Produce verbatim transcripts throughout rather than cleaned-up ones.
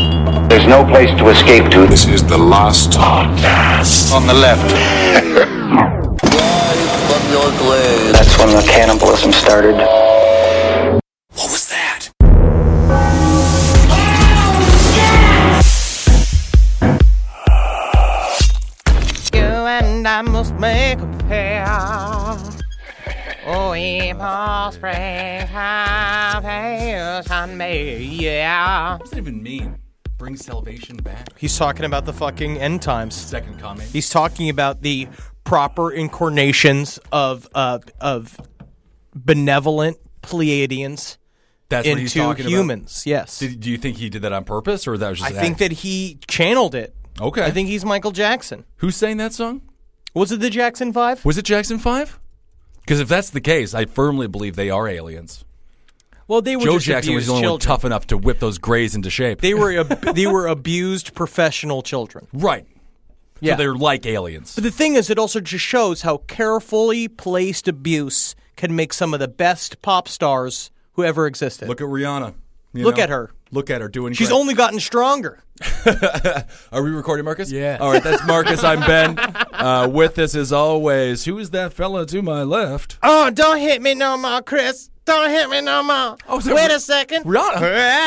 There's no place to escape to. This is the last podcast. On the left. That's when the cannibalism started. What was that? You and I must make a pair. Oh, April, springtime, pays on me, yeah. What does that even mean? Bring salvation back? He's talking about the fucking end times. Second comment. He's talking about the proper incarnations of uh, of benevolent Pleiadians That's what he's into talking humans. about? Yes. Did, do you think he did that on purpose, or that was just I an think act? that he channeled it. Okay. I think he's Michael Jackson. Who sang that song? Was it the Jackson Five? Was it Jackson five? Because if that's the case, I firmly believe they are aliens. Well, they were Joe just Jackson was abused the only one children. tough enough to whip those Greys into shape. They were ab- they were abused professional children. Right. Yeah. So they're like aliens. But the thing is, it also just shows how carefully placed abuse can make some of the best pop stars who ever existed. Look at Rihanna. You Look know? at her. Look at her doing She's great. only gotten stronger. Are we recording, Marcus? Yeah. All right, that's Marcus. I'm Ben. Uh, with us, as always, who is that fella to my left? Oh, don't hit me no more, Chris. Don't hit me no more. Oh, is that Wait Ri- a second. Rihanna?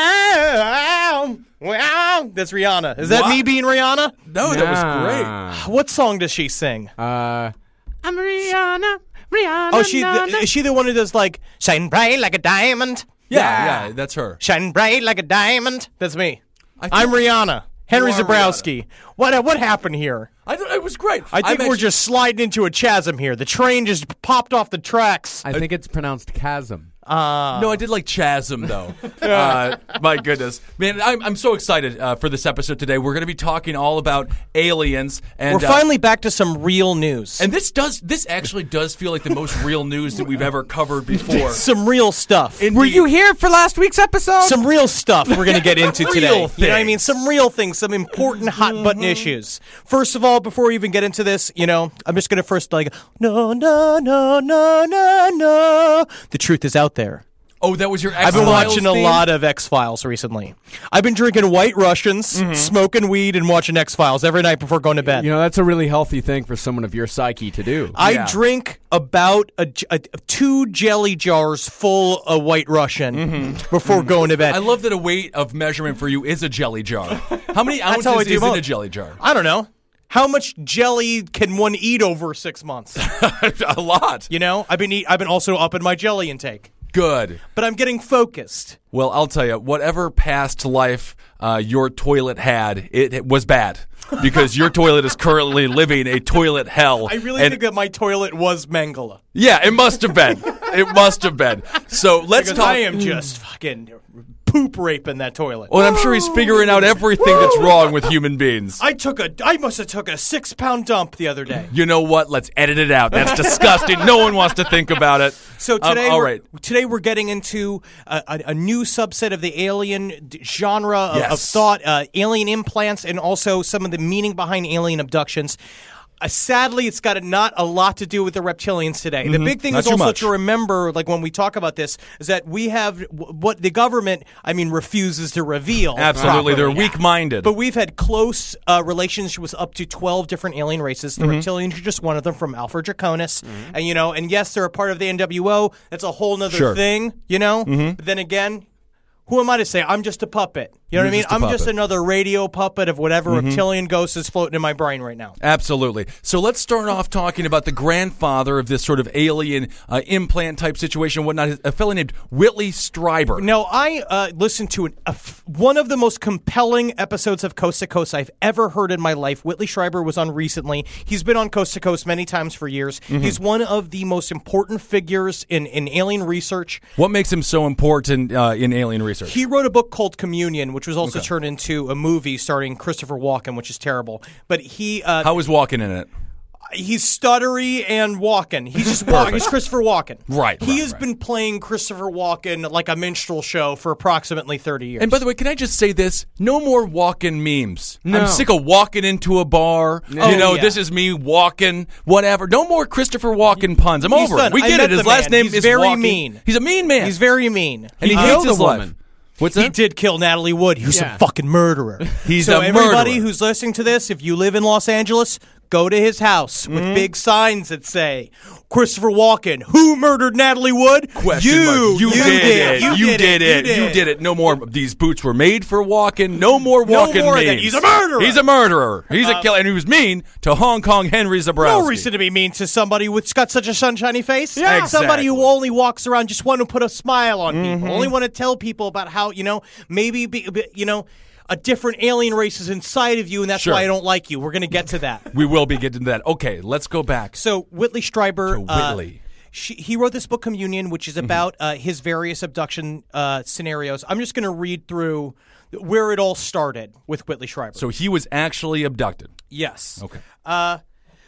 Wow. Wow. That's Rihanna. Is that What? me being Rihanna? No, that was great. What song does she sing? Uh, I'm Rihanna, Rihanna. oh, she na, the, na. is she the one who does like shine bright like a diamond? Yeah, Yeah. yeah, that's her. Shine bright like a diamond. That's me. I think- I'm Rihanna. Henry You are Zabrowski. What uh, what happened here? I thought it was great. I think I'm we're actually- just sliding into a chasm here. The train just popped off the tracks. I think it's pronounced chasm. Uh, No, I did like Chasm, though. uh, my goodness. Man, I'm, I'm so excited uh, for this episode today. We're going to be talking all about aliens. And, we're uh, finally back to some real news. And this does this actually does feel like the most real news that we've ever covered before. some real stuff. Indeed. Were you here for last week's episode? Some real stuff we're going to get into today. Real You know what I mean? things. Some real things, some important hot button issues. First of all, before we even get into this, you know, I'm just going to first like, no, no, no, no, no, no. The truth is out there. Oh, that was your I've been X-Files watching a theme? lot of X-Files recently. I've been drinking White Russians, smoking weed, and watching X-Files every night before going to bed. You know, that's a really healthy thing for someone of your psyche to do. I Yeah. drink about a, a- two jelly jars full of White Russian before going to bed. I love that a weight of measurement for you is a jelly jar. How many ounces how I do is in both. a jelly jar? I don't know. How much jelly can one eat over six months? A lot. You know, I've been eat, I've been also upping my jelly intake, Good. but I'm getting focused. Well, I'll tell you, whatever past life uh, your toilet had, it, it was bad. Because your toilet is currently living a toilet hell. I really And- think that my toilet was Mangala. Yeah, it must have been. It must have been. So let's Because talk. I am just fucking poop raping that toilet. Well, I'm sure he's figuring out everything that's wrong with human beings. I took a I must have took a six pound dump the other day. You know what? Let's edit it out. That's disgusting. No one wants to think about it. So Um, today, all we're, right. today we're getting into a, a, a new subset of the alien d- genre of, Yes. of thought, uh, alien implants, and also some of the meaning behind alien abductions. Uh, sadly, it's got a, not a lot to do with the reptilians today. The big thing Not is too also much. to remember, like when we talk about this, is that we have w- what the government, I mean, refuses to reveal. Absolutely. They're properly. weak-minded. But we've had close uh, relationships with up to twelve different alien races. The Mm-hmm. reptilians are just one of them, from Alpha Draconis. And, you know, and yes, they're a part of the N W O. That's a whole nother Sure. thing, you know? But then again, who am I to say? I'm just a puppet. You know You're what I mean? just a I'm just puppet. another radio puppet of whatever reptilian ghost is floating in my brain right now. Absolutely. So let's start off talking about the grandfather of this sort of alien uh, implant type situation and whatnot, a fellow named Whitley Strieber. Now, I uh, listened to an, a f- one of the most compelling episodes of Coast to Coast I've ever heard in my life. Whitley Strieber was on recently. He's been on Coast to Coast many times for years. He's one of the most important figures in, in alien research. What makes him so important uh, in alien research? He wrote a book called Communion, which was also turned into a movie starring Christopher Walken, which is terrible. But he uh, How was walking in it? he's stuttery and walking. He's just walking. He's Christopher Walken. Right, He right, has right. been playing Christopher Walken like a minstrel show for approximately thirty years. And by the way, can I just say this? No more walking memes. No. I'm sick of walking into a bar. Oh, you know, yeah. this is me walking, whatever. No more Christopher Walken puns. I'm He's over done. it. We I get met it. His the last man. name He's is very Walken. mean. He's a mean man. He's very mean. and he He hates killed his a life. woman. What's He that? did kill Natalie Wood. He was Yeah. a fucking murderer. He's so a everybody murderer. who's listening to this, if you live in Los Angeles, go to his house with big signs that say Christopher Walken, who murdered Natalie Wood? Question you, mark. You, you did, it. You, You, did, did it. it. You did it. No more. These boots were made for walking. No more No walking more of that. memes. He's a murderer. He's a murderer. He's a killer, and he was mean to Hong Kong Henry Zabrowski. No reason to be mean to somebody who's got such a sunshiny face. Yeah. Somebody who Exactly. only walks around just wanting to put a smile on Mm-hmm. people. Only want to tell people about how, you know, maybe, be, be- you know, a different alien race is inside of you, and that's Sure. why I don't like you. We're going to get to that. We will be getting to that. Okay, let's go back. So Whitley Strieber, To uh, Whitley. she, he wrote this book Communion, which is about uh, his various abduction uh, scenarios. I'm just going to read through where it all started with Whitley Strieber. So he was actually abducted. yes, Okay. Uh,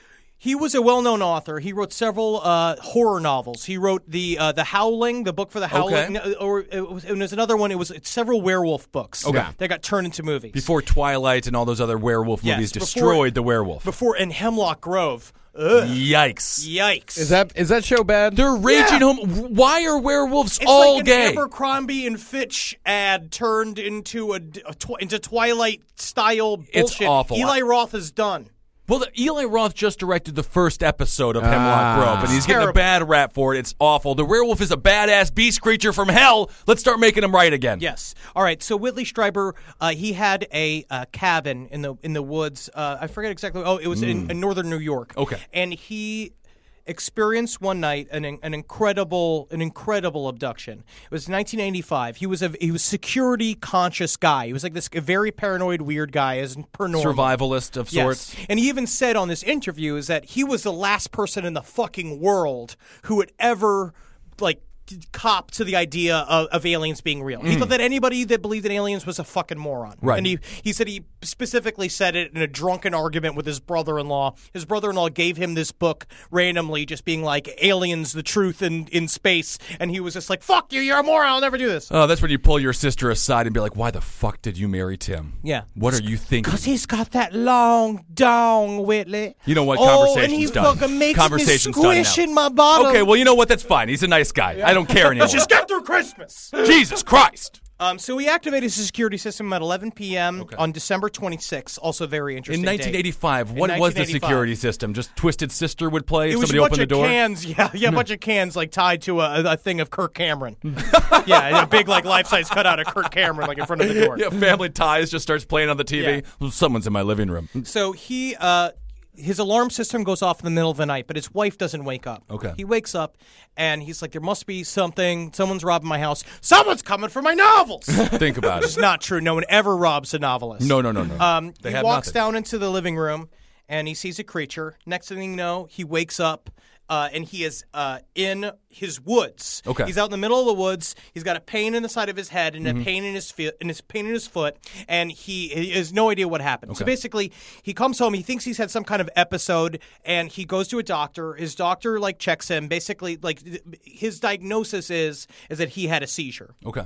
he was a well-known author. He wrote several uh, horror novels. He wrote the uh, the Howling, the book for the Howling, Okay. or it was, and there's another one. It was it's several werewolf books Okay. that got turned into movies. Before Twilight and all those other werewolf Yes, movies before- destroyed the werewolf. before in Hemlock Grove. Ugh, Yikes. yikes! Is that is that show bad? They're raging home. Why are werewolves It's all like an gay? Abercrombie and Fitch ad turned into a, a tw- into Twilight style bullshit. It's awful. Eli Roth is done. Well, the, Eli Roth just directed the first episode of Hemlock Ah. Grove, and he's getting Terrible. a bad rap for it. It's awful. The werewolf is a badass beast creature from hell. Let's start making him right again. Yes. All right. So Whitley Strieber, uh, he had a uh, cabin in the in the woods. Uh, I forget exactly. Oh, it was in, in northern New York. Okay. And he experienced one night an an incredible an incredible abduction. It was nineteen eighty-five. He was a he was security conscious guy. He was like this very paranoid weird guy, as per normal. Survivalist of sorts. Yes. And he even said on this interview is that he was the last person in the fucking world who would ever like cop to the idea of, of aliens being real. He thought that anybody that believed in aliens was a fucking moron. Right. And he, he said he specifically said it in a drunken argument with his brother-in-law. His brother-in-law gave him this book randomly, just being like, aliens, the truth in, in space. And he was just like, fuck you, you're a moron, I'll never do this. Oh, that's when you pull your sister aside and be like, why the fuck did you marry Tim? Yeah. What are you thinking? Because he's got that long dong, Whitley. You know what? Oh, and Conversation's he done. fucking makes Conversation's me done squish now. in my bottom. Okay, well, you know what? That's fine. He's a nice guy. I don't care anymore. Just get through Christmas. Jesus Christ. Um, so he activated his security system at eleven p.m. on December twenty-sixth. Also very interesting. In date. nineteen eighty-five, In what was the nineteen eighty-five. security system? Just Twisted Sister would play? It if was somebody a bunch opened the of door? cans, yeah, yeah, a bunch of cans like tied to a, a thing of Kirk Cameron. yeah, a big like life-size cutout of Kirk Cameron like in front of the door. Yeah, Family Ties just starts playing on the T V. Yeah. Well, someone's in my living room. So he, uh, his alarm system goes off in the middle of the night, but his wife doesn't wake up. Okay. He wakes up and he's like, "There must be something. Someone's robbing my house. Someone's coming for my novels." Think about It's it. not true. No one ever robs a novelist. No, no, no, no. Um, They he have walks nothing. down into the living room and he sees a creature. Next thing you know, he wakes up uh, and he is uh, in his woods. Okay. He's out in the middle of the woods. He's got a pain in the side of his head and Mm-hmm. a pain in his foot, and his pain in his foot, and he, he has no idea what happened. So Okay. basically, he comes home. He thinks he's had some kind of episode, and he goes to a doctor. His doctor like checks him. Basically, like th- his diagnosis is is that he had a seizure. Okay.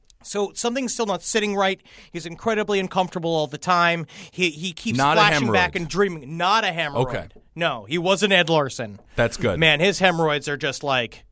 So something's still not sitting right. He's incredibly uncomfortable all the time. He he keeps Not a flashing hemorrhoid. back and dreaming. Not a hemorrhoid. Okay. No, he wasn't Ed Larson. That's good. Man, his hemorrhoids are just like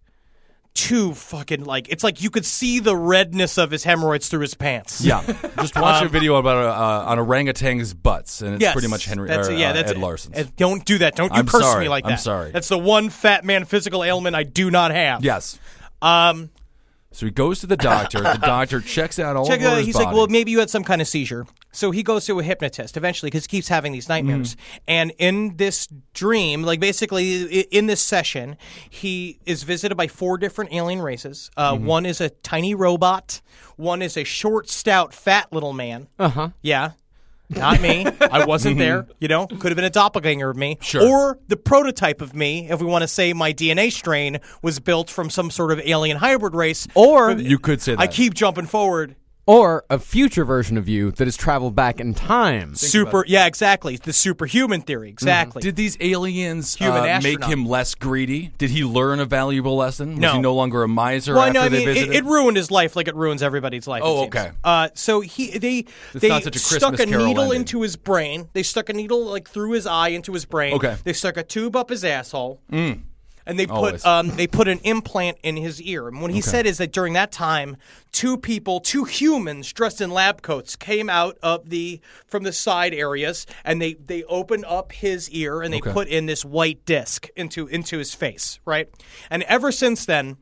too fucking like it's like you could see the redness of his hemorrhoids through his pants. Yeah. Just watch a video about a, uh, on orangutang's butts, and it's Um, Yes, pretty much Henry that's or, it, yeah, uh, that's Ed it. Larson's. Uh, Don't do that. Don't you I'm curse sorry. me like I'm that. sorry. That's the one fat man physical ailment I do not have. Yes. Um. So he goes to the doctor. The doctor checks out all Check, over uh, his he's body. like, well, maybe you had some kind of seizure. So he goes to a hypnotist eventually because he keeps having these nightmares. Mm-hmm. And in this dream, like basically i- in this session, he is visited by four different alien races. Uh, Mm-hmm. One is a tiny robot. One is a short, stout, fat little man. Uh huh. Yeah. Not me. I wasn't there. You know, could have been a doppelganger of me. Sure. Or the prototype of me, if we want to say my D N A strain was built from some sort of alien hybrid race. Or You could say that. I keep jumping forward. or a future version of you that has traveled back in time. Super, yeah, exactly. The superhuman theory, exactly. Did these aliens Human uh, make astronaut. him less greedy? Did he learn a valuable lesson? Was No. he no longer a miser well, after no, I they mean, it, visited? it ruined his life like it ruins everybody's life. Oh, it seems. okay. Uh, so he, they, they not such a stuck Christmas a Carol needle ending. into his brain. They stuck a needle like through his eye into his brain. Okay. They stuck a tube up his asshole. Mm. and they Always. put um, they put an implant in his ear. And what he Okay. said is that during that time, two people, two humans dressed in lab coats, came out of the from the side areas, and they they opened up his ear and they Okay. put in this white disc into into his face, right? And ever since then,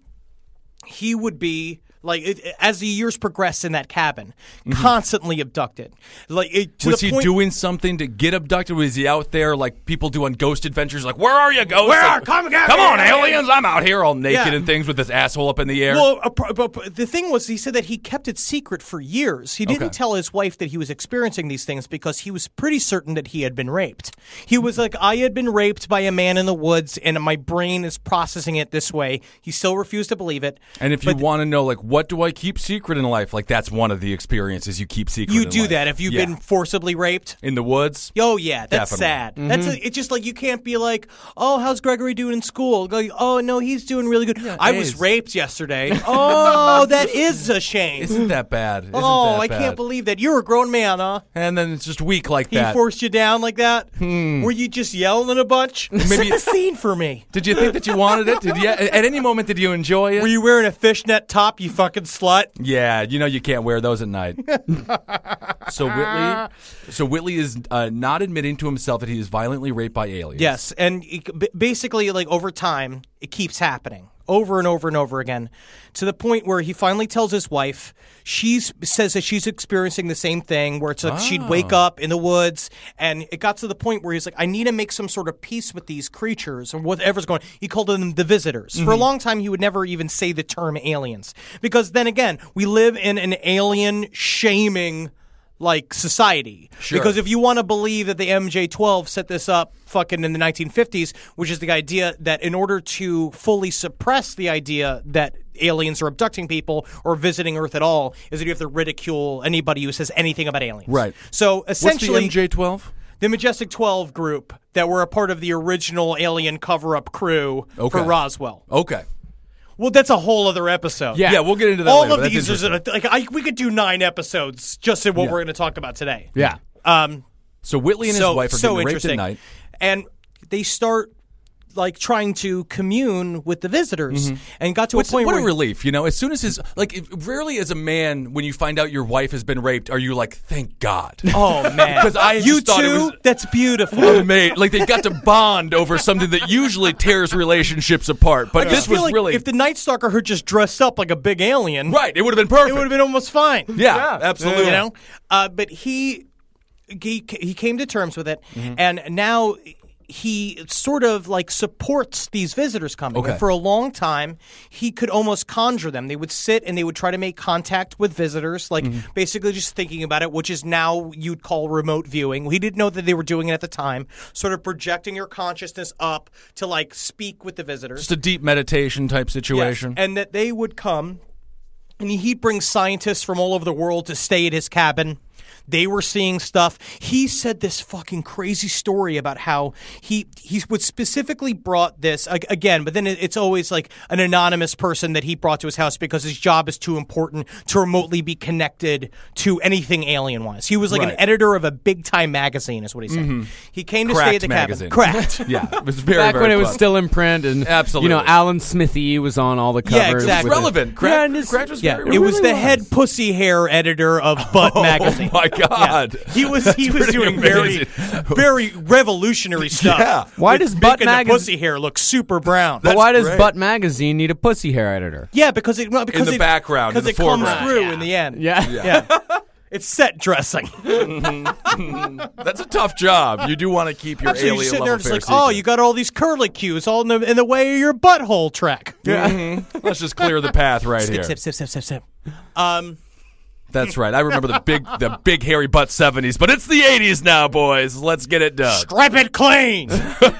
he would be. Like it, as the years progressed in that cabin, constantly abducted. Like it, to Was the he point, doing something to get abducted? Was he out there like people do on Ghost Adventures? Like, where are you, Ghost? Where Like, are- come get come me, on, aliens!" aliens! I'm out here all naked Yeah. and things with his asshole up in the air. Well, uh, pr- but pr- the thing was, he said that he kept it secret for years. He didn't Okay. tell his wife that he was experiencing these things because he was pretty certain that he had been raped. He was like, I had been raped by a man in the woods, and my brain is processing it this way. He still refused to believe it. and if you but want to know, like, what do I keep secret in life? Like, that's one of the experiences you keep secret. you in do life. that if you've Yeah. been forcibly raped. in the woods. Oh yeah, that's Definitely. sad. That's a, it's just like you can't be like, oh, how's Gregory doing in school? Go, oh no, he's doing really good. I was A's. raped yesterday. Oh, that is a shame. Isn't that bad? Isn't oh, that I bad? can't believe that you're a grown man, huh? And then it's just weak like He that. forced you down like that? Were you just yelling a bunch? Set the scene for me. Did you think that you wanted it? Did you? At any moment, did you enjoy it? Were you wearing a fishnet top, you fucking slut? Yeah, you know you can't wear those at night. so Whitley, so Whitley is uh, not admitting to himself that he is violently raped by aliens. Yes, and it- b- basically, like over time, it keeps happening over and over and over again, to the point where he finally tells his wife. She says that she's experiencing the same thing, where it's like she'd wake up in the woods, and it got to the point where he's like, I need to make some sort of peace with these creatures or whatever's going on. He called them the visitors. For a long time, he would never even say the term aliens, because then again, we live in an alien shaming like society. Sure. Because if you want to believe that the M J twelve set this up fucking in the nineteen fifties, which is the idea that in order to fully suppress the idea that aliens are abducting people or visiting Earth at all, is that you have to ridicule anybody who says anything about aliens. Right. So What's essentially, the M J twelve? the Majestic twelve group that were a part of the original alien cover-up crew Okay. for Roswell. Okay. Well, that's a whole other episode. Yeah. Yeah, we'll get into that All later, of but that's these are interesting. like I, we could do nine episodes just in what Yeah. we're going to talk about today. Yeah. Um. So Whitley and his so, wife are so getting raped interesting. at night. And they start like trying to commune with the visitors, and got to What's, a point what where a relief, you know. As soon as his like, if, rarely as a man, when you find out your wife has been raped, are you like, thank God? oh man, 'Cause I you just thought it too. was- That's beautiful. Amazing. Like they got to bond over something that usually tears relationships apart. But I this just feel was like really if the Night Stalker had just dressed up like a big alien, right. It would have been perfect. it would have been almost fine. Yeah, absolutely. You know, uh, but he, he he came to terms with it, Mm-hmm. and now he sort of like supports these visitors coming. Okay. And for a long time, he could almost conjure them. They would sit and they would try to make contact with visitors, like Mm-hmm. basically just thinking about it, which is now you'd call remote viewing. He didn't know that they were doing it at the time, sort of projecting your consciousness up to like speak with the visitors. Just a deep meditation type situation. Yes, and that they would come, and he'd bring scientists from all over the world to stay at his cabin. They were seeing stuff. He said this fucking crazy story about how he he would specifically brought this ag- again, but then it, it's always like an anonymous person that he brought to his house because his job is too important to remotely be connected to anything alien wise. He was like Right. an editor of a big time magazine, is what he said. He came to stay Cracked at the magazine. cabin. Cracked. Yeah, it was very, Back very when it was close. still in print, and Absolutely. you know, Alan Smithy was on all the covers. Yeah, exactly. with the- relevant. Cracked, Yeah, and it's- Cracked was Yeah, very it was relevant. the head pussy hair editor of Butt magazine. Oh my God. Yeah. He was he was pretty doing very amazing. very revolutionary stuff. Yeah. Why with does Butt making the magazine- pussy hair look super brown? But why does great. Butt Magazine need a pussy hair editor? Yeah, because it well, because the it, background, in because the it comes foreground. through in the end. Yeah. yeah. It's set dressing. That's a tough job. You do want to keep your So you're alien sitting level there just fair like, oh, secret. you got all these curly cues all in the, in the way of your butthole track. Let's just clear the path right Sip, here. sip, sip, sip, sip, sip. Um, That's right. I remember the big, the big hairy butt seventies, but it's the eighties now, boys. Let's get it done. strip it clean.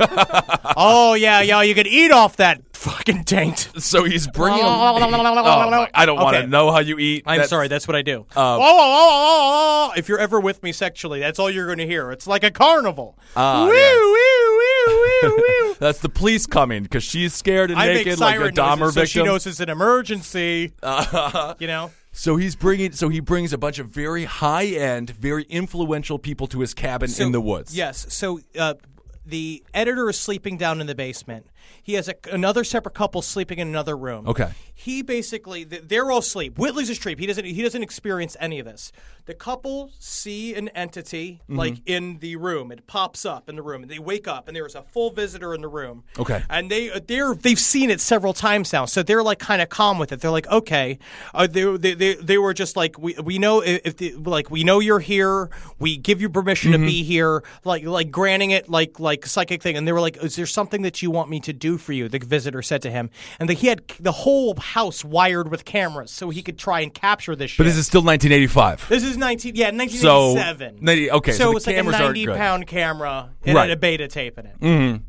oh yeah, yeah, you could eat off that fucking taint. So he's bringing. oh, my, I don't want to Okay. know how you eat. I'm That's- sorry, that's what I do. Uh, oh, oh, oh, oh, oh. If you're ever with me sexually, that's all you're going to hear. It's like a carnival. Ah, woo, yes. woo, woo, woo, woo. That's the police coming because she's scared and I make naked like a siren Dahmer noises so victim. she knows it's an emergency. You know? So he's bringing. So he brings a bunch of very high end, very influential people to his cabin So- in the woods. Yes. So uh, the editor is sleeping down in the basement. He has a, another separate couple sleeping in another room. Okay. He basically, they're all asleep. Whitley's asleep. He doesn't. He doesn't experience any of this. The couple see an entity Mm-hmm. like in the room. It pops up in the room, and they wake up, and there is a full visitor in the room. Okay. And they they're they've seen it several times now, so they're like kind of calm with it. They're like, okay, uh, they, they they they were just like, we we know if the, like we know you're here. We give you permission Mm-hmm. to be here, like like granting it like like psychic thing. And they were like, is there something that you want me to do for you? The visitor said to him, and the, he had the whole house wired with cameras so he could try and capture this shit. But is it still nineteen eighty-five? This is nineteen yeah nineteen So, eighty-seven. ninety okay, so so the it's like a cameras aren't ninety good. pound camera and Right. a beta tape in it. Mm-hmm.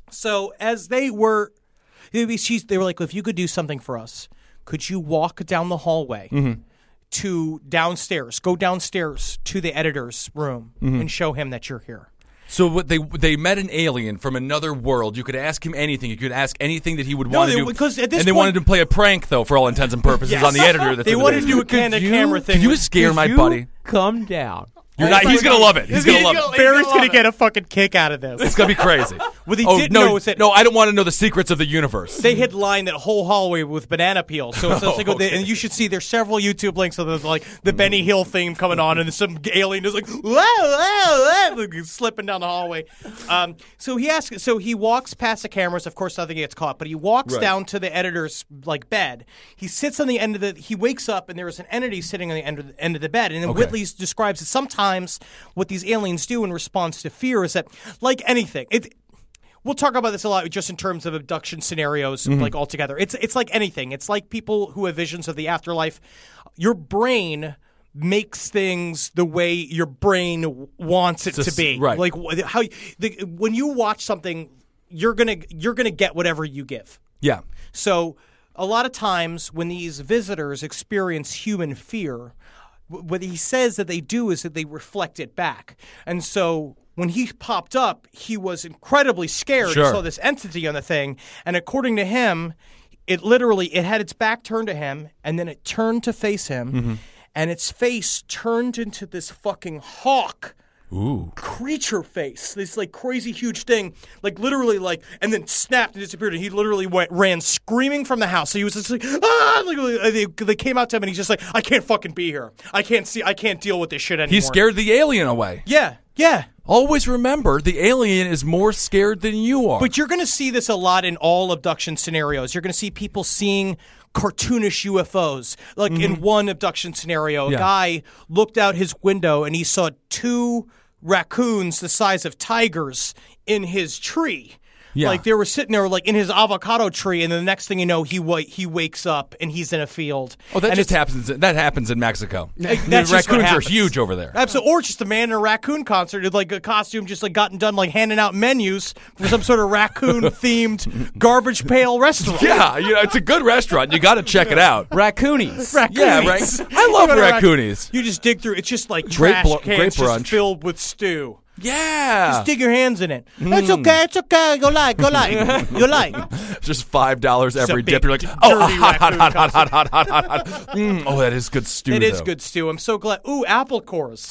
So as they were, she's, they were like, if you could do something for us, could you walk down the hallway Mm-hmm. to downstairs, go downstairs to the editor's room Mm-hmm. and show him that you're here? So what they they met an alien from another world. You could ask him anything. You could ask anything that he would No, want they- to do. because at this and they point- wanted to play a prank, though, for all intents and purposes, Yes. on the editor. That's They in the wanted to do a basement. candid you- camera thing. Could you with- scare my Could you buddy? Calm down. You're not. He's gonna love it. He's gonna love it. Barry's love gonna it. get a fucking kick out of this. It's gonna be crazy. What he oh, didn't no, know is that- no, I don't want to know the secrets of the universe. They had lined that whole hallway with banana peels. So it's just like, Oh, okay. and you should see there's several YouTube links of there's like the Benny Hill theme coming on, and some alien is like, whoa, whoa, whoa, like, slipping down the hallway. Um, so he asks, so he walks past the cameras. Of course, nothing gets caught, but he walks Right. down to the editor's like bed. He sits on the end of the. He wakes up, and there is an entity sitting on the end of the, end of the bed. And then Okay. Whitley describes that sometimes what these aliens do in response to fear is that, like anything, it. We'll talk about this a lot just in terms of abduction scenarios, Mm-hmm. like altogether. It's it's like anything. It's like people who have visions of the afterlife. Your brain makes things the way your brain w- wants it Just- to be. right. Like wh- how the, when you watch something, you're gonna you're gonna get whatever you give. yeah. So a lot of times when these visitors experience human fear, wh- what he says that they do is that they reflect it back. And so when he popped up, he was incredibly scared. Sure. He saw this entity on the thing, and according to him, it literally it had its back turned to him, and then it turned to face him, Mm-hmm. and its face turned into this fucking hawk. Ooh. Creature face, this like crazy huge thing, like literally like, and then snapped and disappeared, and he literally went ran screaming from the house. So he was just like, ah! Like, they, they came out to him, and he's just like, I can't fucking be here. I can't see. I can't deal with this shit anymore. He scared the alien away. Yeah, yeah. Always remember, the alien is more scared than you are. But you're going to see this a lot in all abduction scenarios. You're going to see people seeing cartoonish U F Os. Like in one abduction scenario, a Mm-hmm. Yeah. guy looked out his window and he saw two raccoons the size of tigers in his tree. Yeah. Like they were sitting there like in his avocado tree, and the next thing you know, he wa- he wakes up and he's in a field. oh, that and just it's- happens. That happens in Mexico. The that's just what raccoons are happens. huge over there. Absolutely, or just a man in a raccoon concert with like a costume, just like gotten done like handing out menus for some sort of raccoon themed garbage pail restaurant. Yeah, you know, it's a good restaurant. You got to check it out. Raccoonies. Yeah, right. I love You go to rac- raccoonies. You just dig through. It's just like Great trash blo- cans great just brunch. filled with stew. Yeah. Just dig your hands in it. Hmm. It's okay. It's okay. Go like. Go like. You like. Just five dollars every big, dip. You're like, dirty oh, hot, hot, raccoon hot, hot, hot, hot, hot, hot, hot. Mm, oh, that is good stew. It is though. good stew. I'm so glad. Ooh, apple cores.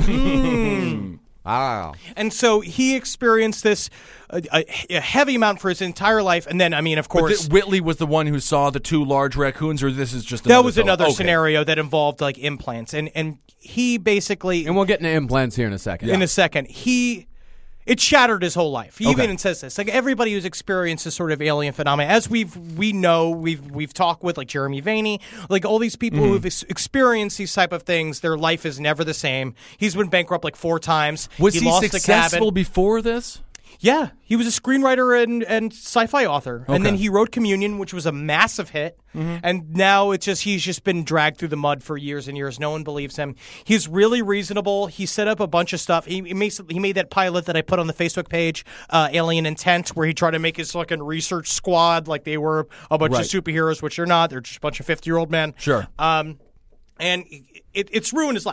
Wow. And so he experienced this uh, a, a heavy amount for his entire life, and then I mean, of But course. th- Whitley was the one who saw the two large raccoons, or this is just that another was fellow? another Okay. scenario that involved like implants, and and he basically And we'll get into implants here in a second. in a second he it shattered his whole life. He Okay. even says this, like everybody who's experienced this sort of alien phenomenon, as we've we know we've we've talked with like Jeremy Vaney, like all these people Mm-hmm. who've ex- experienced these type of things, their life is never the same. He's been bankrupt like four times. Was he, lost successful a cabin. before this? Yeah, he was a screenwriter and, and sci-fi author, and then Okay. he wrote Communion, which was a massive hit. And now it's just he's just been dragged through the mud for years and years. No one believes him. He's really reasonable. He set up a bunch of stuff. He, he made he made that pilot that I put on the Facebook page, uh, Alien Intent, where he tried to make his fucking research squad like they were a bunch Right. of superheroes, which they're not. They're just a bunch of fifty-year-old men. Sure. Um, and it, it's ruined his life.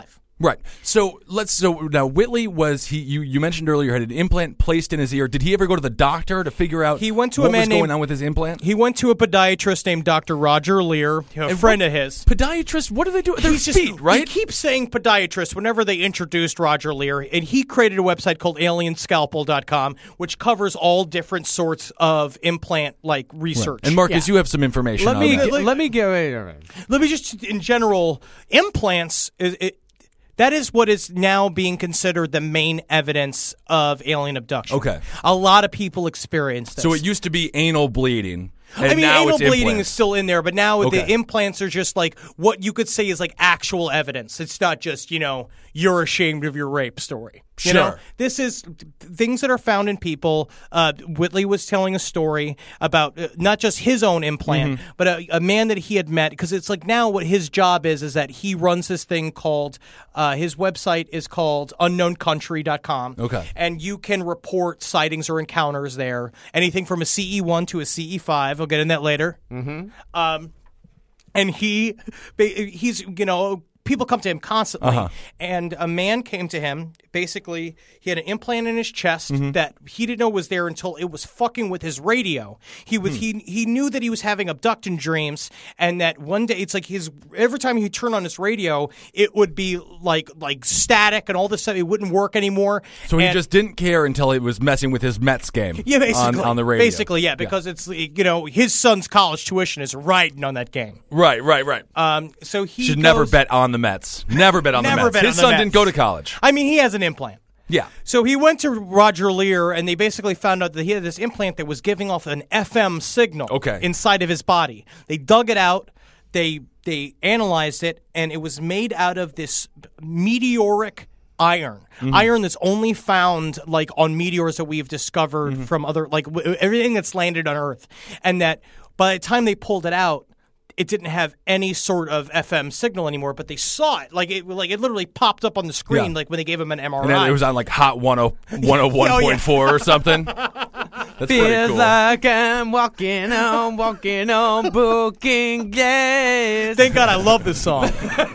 Right. So let's. So now Whitley was he? You, you mentioned earlier had an implant placed in his ear. Did he ever go to the doctor to figure out? He went to what a man was going named- on with his implant. He went to a podiatrist named Doctor Roger Lear, a And friend what- of his. Podiatrist. What do they do? Their He's just- feet, right? He keeps saying podiatrist whenever they introduced Roger Lear, and he created a website called alien scalpel dot com, which covers all different sorts of implant like research. And Marcus, you have some information. Let on me that. get, let me get wait, wait, wait. Let me just, in general, implants is it. That is what is now being considered the main evidence of alien abduction. Okay. A lot of people experience this. So it used to be anal bleeding. And I mean, now anal it's bleeding implants. is still in there, but now Okay. the implants are just like what you could say is like actual evidence. It's not just, you know, you're ashamed of your rape story. You Sure. know, this is things that are found in people. Uh, Whitley was telling a story about uh, not just his own implant, Mm-hmm. but a, a man that he had met. Because it's like now what his job is is that he runs this thing called uh, his website is called unknown country dot com. Okay. And you can report sightings or encounters there. Anything from a C E one to a C E five. I'll get in that later. Mm-hmm. Um, and he, he's, you know, people come to him constantly. Uh-huh. And a man came to him. Basically, he had an implant in his chest Mm-hmm. that he didn't know was there until it was fucking with his radio. He was Hmm. he he knew that he was having abduction dreams, and that one day it's like his every time he turned on his radio, it would be like like static and all this stuff. It wouldn't work anymore. So he And- just didn't care until it was messing with his Mets game. yeah, basically on, on the radio. Basically, yeah, because it's you know his son's college tuition is riding on that game. Right, right, right. Um, so he Should goes, never bet on the Mets. Never bet on Never the Mets. bet His on the son Mets. didn't go to college. I mean, he has an implant. Yeah. So he went to Roger Lear, and they basically found out that he had this implant that was giving off an F M signal Okay. inside of his body. They dug it out, they they analyzed it, and it was made out of this meteoric iron. Mm-hmm. Iron that's only found like on meteors that we've discovered Mm-hmm. from other like w- everything that's landed on Earth. And that by the time they pulled it out, it didn't have any sort of F M signal anymore, but they saw it. Like it like it literally popped up on the screen Yeah. like when they gave him an M R I. And then it was on like Hot one oh one point four or something. That's pretty Feels cool. like I'm walking on, walking on booking glass. Thank God I love this song.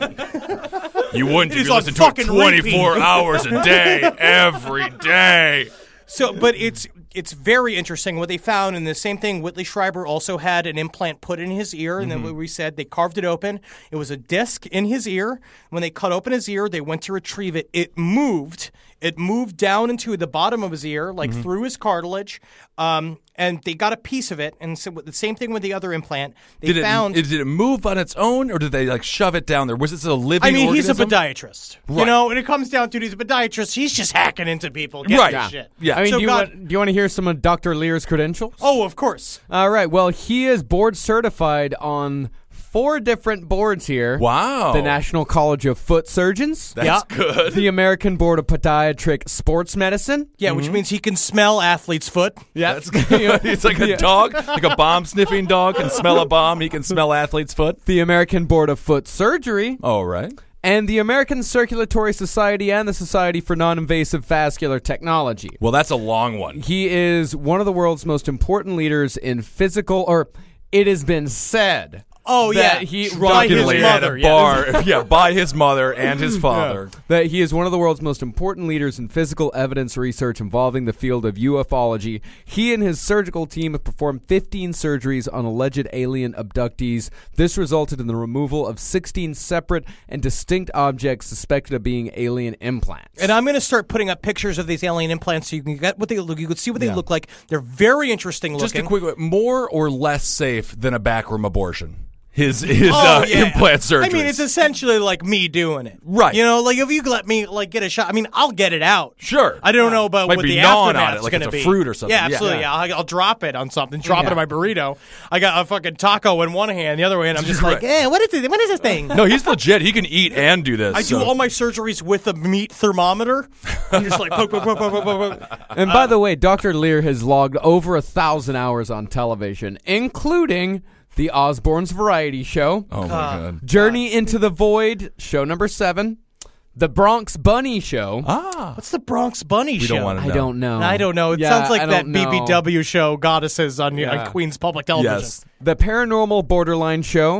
You wouldn't It if is you on listened to it fucking twenty-four repeat. hours a day, every day. So, but it's it's very interesting what they found, and the same thing. Whitley Schreiber also had an implant put in his ear, and then what we said they carved it open. It was a disc in his ear. When they cut open his ear, they went to retrieve it. It moved. It moved down into the bottom of his ear, like through his cartilage, um, and they got a piece of it. And so the same thing with the other implant. They Did it, found. it did it move on its own, or did they like shove it down there? Was it a living I mean, organism? he's a podiatrist. You Right. know, when it comes down to it, he's a podiatrist. He's just hacking into people. Getting Right. this Yeah. shit. Yeah. I mean, So do, you God- want, do you want to hear some of Doctor Lear's credentials? Oh, of course. All right. Well, he is board certified on four different boards here. Wow. The National College of Foot Surgeons. That's Yeah. good. The American Board of Podiatric Sports Medicine. Yeah, which means he can smell athlete's foot. Yeah. That's good. It's like a dog, like a bomb sniffing dog can smell a bomb. He can smell athlete's foot. The American Board of Foot Surgery. Oh, right. And the American Circulatory Society and the Society for Non-Invasive Vascular Technology. Well, that's a long one. He is one of the world's most important leaders in physical, or it has been said. Oh, that yeah. he By his Drunkenly mother, at a yeah. bar, yeah, by his mother and his father. That he is one of the world's most important leaders in physical evidence research involving the field of ufology. He and his surgical team have performed fifteen surgeries on alleged alien abductees. This resulted in the removal of sixteen separate and distinct objects suspected of being alien implants. And I'm going to start putting up pictures of these alien implants so you can get what they look. You can see what they look like. They're very interesting looking. Just a quick, more or less safe than a backroom abortion? His his Oh, uh, yeah. implant surgery. I mean, it's essentially like me doing it. Right. You know, like if you let me like get a shot, I mean, I'll get it out. Sure. I don't know about Might what be the gnawing on aftermath's it like going it's to a be. fruit or something. Yeah, Yeah. absolutely. Yeah. I'll, I'll drop it on something. Drop it Yeah. in my burrito. I got a fucking taco in one hand, the other hand. I'm just like, Right. eh, what is it? What is this thing? no, he's legit. He can eat and do this. I do so- all my surgeries with a meat thermometer. I'm just like poke, poke, poke, poke, poke, poke, poke. And by the way, Doctor Lear has logged over a thousand hours on television, including the Osbourne's Variety Show, Oh my god. Journey into the Void, show number seven, the Bronx Bunny Show. Ah. What's the Bronx Bunny We show? don't want to I know. don't know. I don't know. It Yeah, sounds like I that don't B B know. W show, Goddesses, on, Yeah. on Queen's Public Television. Yes. The Paranormal Borderline Show,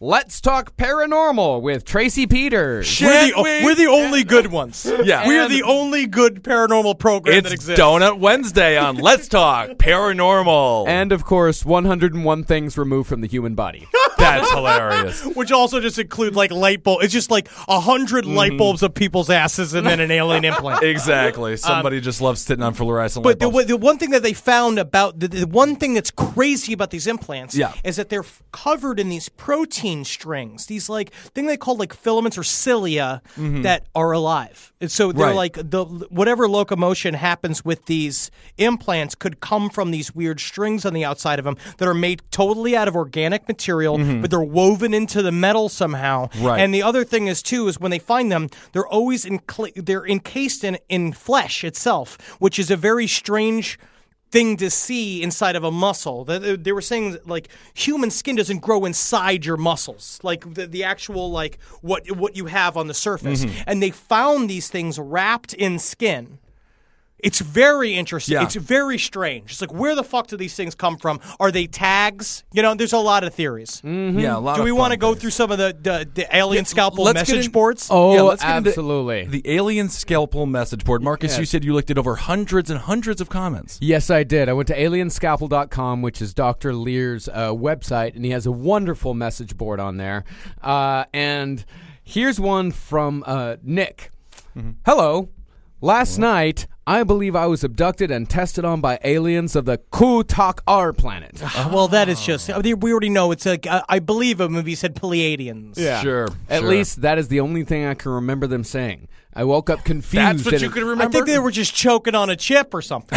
Let's Talk Paranormal with Tracy Peters. We're the, we? we're the only good ones. Yeah. We're And- the only good paranormal program It's that exists. Donut Wednesday on Let's Talk Paranormal. And, of course, one hundred one things removed from the human body. That's hilarious. Which also just include like light bulb. It's just like a hundred Mm-hmm. light bulbs of people's asses and then an alien implant. Exactly. Somebody just loves sitting on fluorescent But light the, bulbs. the one thing that they found about the, the one thing that's crazy about these implants Yeah. is that they're f- covered in these protein strings, these like thing they call like filaments or cilia that are alive. And so they're Right. like the whatever locomotion happens with these implants could come from these weird strings on the outside of them that are made totally out of organic material, but they're woven into the metal somehow. Right. And the other thing is too is when they find them, they're always in they're encased in in flesh itself, which is a very strange thing to see inside of a muscle. They, they were saying that, like, human skin doesn't grow inside your muscles, like the, the actual like what what you have on the surface. And they found these things wrapped in skin. It's very interesting. Yeah. It's very strange. It's like, where the fuck do these things come from? Are they tags? You know, there's a lot of theories. Yeah, a lot Do of we fun want to go things. through some of the the, the alien scalpel let's get message in- boards? Oh, Yeah, let's get into absolutely. The alien scalpel message board. Marcus, Yes. you said you looked at over hundreds and hundreds of comments. Yes, I did. I went to alien scalpel dot com, which is Doctor Lear's uh, website, and he has a wonderful message board on there. Uh, and here's one from uh, Nick. Hello. Last night, I believe I was abducted and tested on by aliens of the Ku-Tak-R planet. Well, that is just, I mean, we already know it's like, I I believe a movie said Pleiadians. Sure. At sure. least that is the only thing I can remember them saying. I woke up confused. That's what and you in- could I remember? think they were just choking on a chip or something.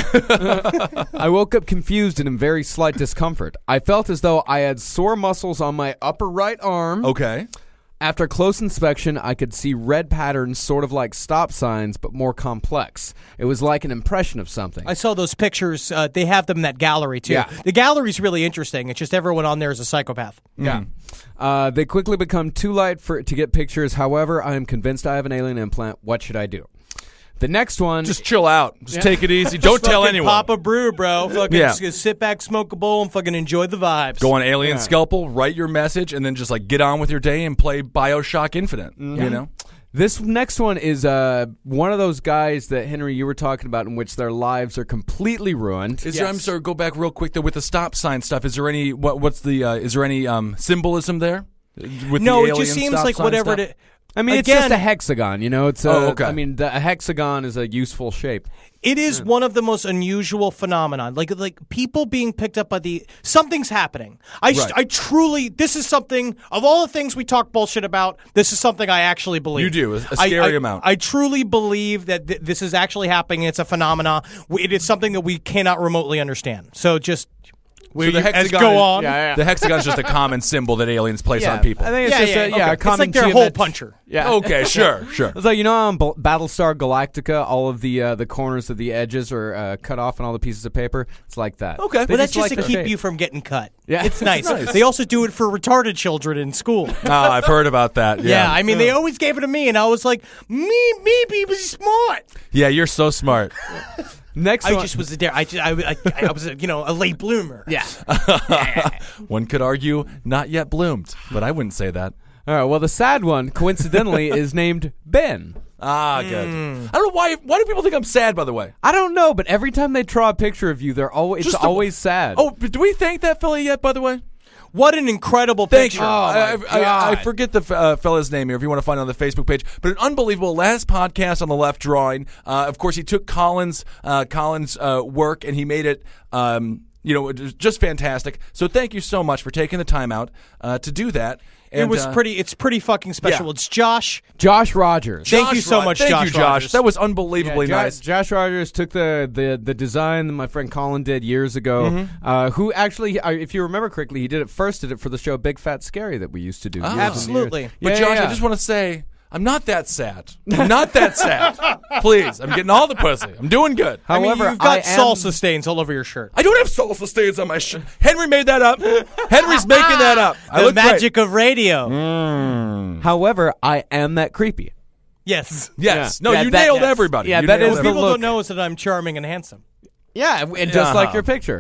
I woke up confused and in very slight discomfort. I felt as though I had sore muscles on my upper right arm. Okay. After close inspection, I could see red patterns sort of like stop signs, but more complex. It was like an impression of something. I saw those pictures. Uh, they have them in that gallery, too. Yeah. The gallery's really interesting. It's just everyone on there is a psychopath. Yeah. Uh, they quickly become too light for to get pictures. However, I am convinced I have an alien implant. What should I do? The next one... Just chill out. Just take it easy. Don't tell Fucking anyone. Pop a brew, bro. Fucking Yeah. s- sit back, smoke a bowl, and fucking enjoy the vibes. Go on Alien Scalpel, write your message, and then just like get on with your day and play Bioshock Infinite. You know? This next one is uh, one of those guys that, Henry, you were talking about in which their lives are completely ruined. Is there, I'm sorry, go back real quick though with the stop sign stuff. Is there any what what's the uh, is there any um, symbolism there? With No, the it just alien seems stop like sign whatever stuff? it I mean, it's Again- just a hexagon, you know? It's a, Oh, okay. I mean, the, a hexagon is a useful shape. It is one of the most unusual phenomenon. Like like people being picked up by the something's happening. I Right. I truly this is something of all the things we talk bullshit about. This is something I actually believe. You do, a- a I- scary I, amount. I truly believe that th- this is actually happening. It's a phenomena. We- It is something that we cannot remotely understand. So just So the as hexagon go is- on. The hexagon is just a common symbble that aliens place on people. I think it's Yeah, just yeah, a, yeah, okay. a It's common like their hole geomet- puncher. Yeah. Okay, sure, sure. It's like, you know, on Bal- Battlestar Galactica, all of the uh, the corners of the edges are uh, cut off on all the pieces of paper. It's like that. Okay. They But that's just like to the keep shape. you from getting cut. Yeah. It's nice. nice. They also do it for retarded children in school. Oh, I've heard about that. Yeah, Yeah, I mean, they always gave it to me, and I was like, me, me, be smart. Yeah, you're so smart. Next I one. just was a dare. I, just, I, I, I was, a, you know, a late bloomer. yeah. One could argue not yet bloomed, but I wouldn't say that. All right. Well, the sad one, coincidentally, is named Ben. Ah, good. I don't know why. Why do people think I'm sad? By the way. I don't know, but every time they draw a picture of you, they're always it's Just the- always sad. Oh, but do we thank that fella yet? By the way. What an incredible Thank picture. you. Oh, I, my I, I, I God. forget the f- uh, fella's name here if you want to find it on the Facebook page. But an unbelievable last podcast on the left drawing. Uh, of course, he took Colin's uh, Colin's uh, work and he made it. Um, you know, it was just fantastic. So thank you so much for taking the time out uh, to do that. It And, was uh, pretty. It's pretty fucking special. yeah. It's Josh. Josh Rogers. Thank Josh you so Rod- much, Thank Josh you, Josh. Rogers. That was Yeah, unbelievably Jo- nice. Josh Rogers took the, the, the design that my friend Colin did years ago. Mm-hmm. Uh, who actually, uh, if you remember correctly, he did it first. Did it for the show Big Fat Scary that we used to do. years and years. Absolutely. But Yeah, Josh, yeah, I yeah. just want to say I'm not that sad. I'm not that sad. Please, I'm getting all the pussy. I'm doing good. I mean, However, you've got I am- salsa stains all over your shirt. I don't have salsa stains on my shirt. Henry made that up. Henry's making that up. I The look great. magic of radio. However, I am that creepy. Yes. Yes. Yeah. No, Yeah, you that- nailed yes. everybody. Yeah, You that nailed is What the people look. don't know is that I'm charming and handsome. Yeah, and just Uh-huh. like your picture.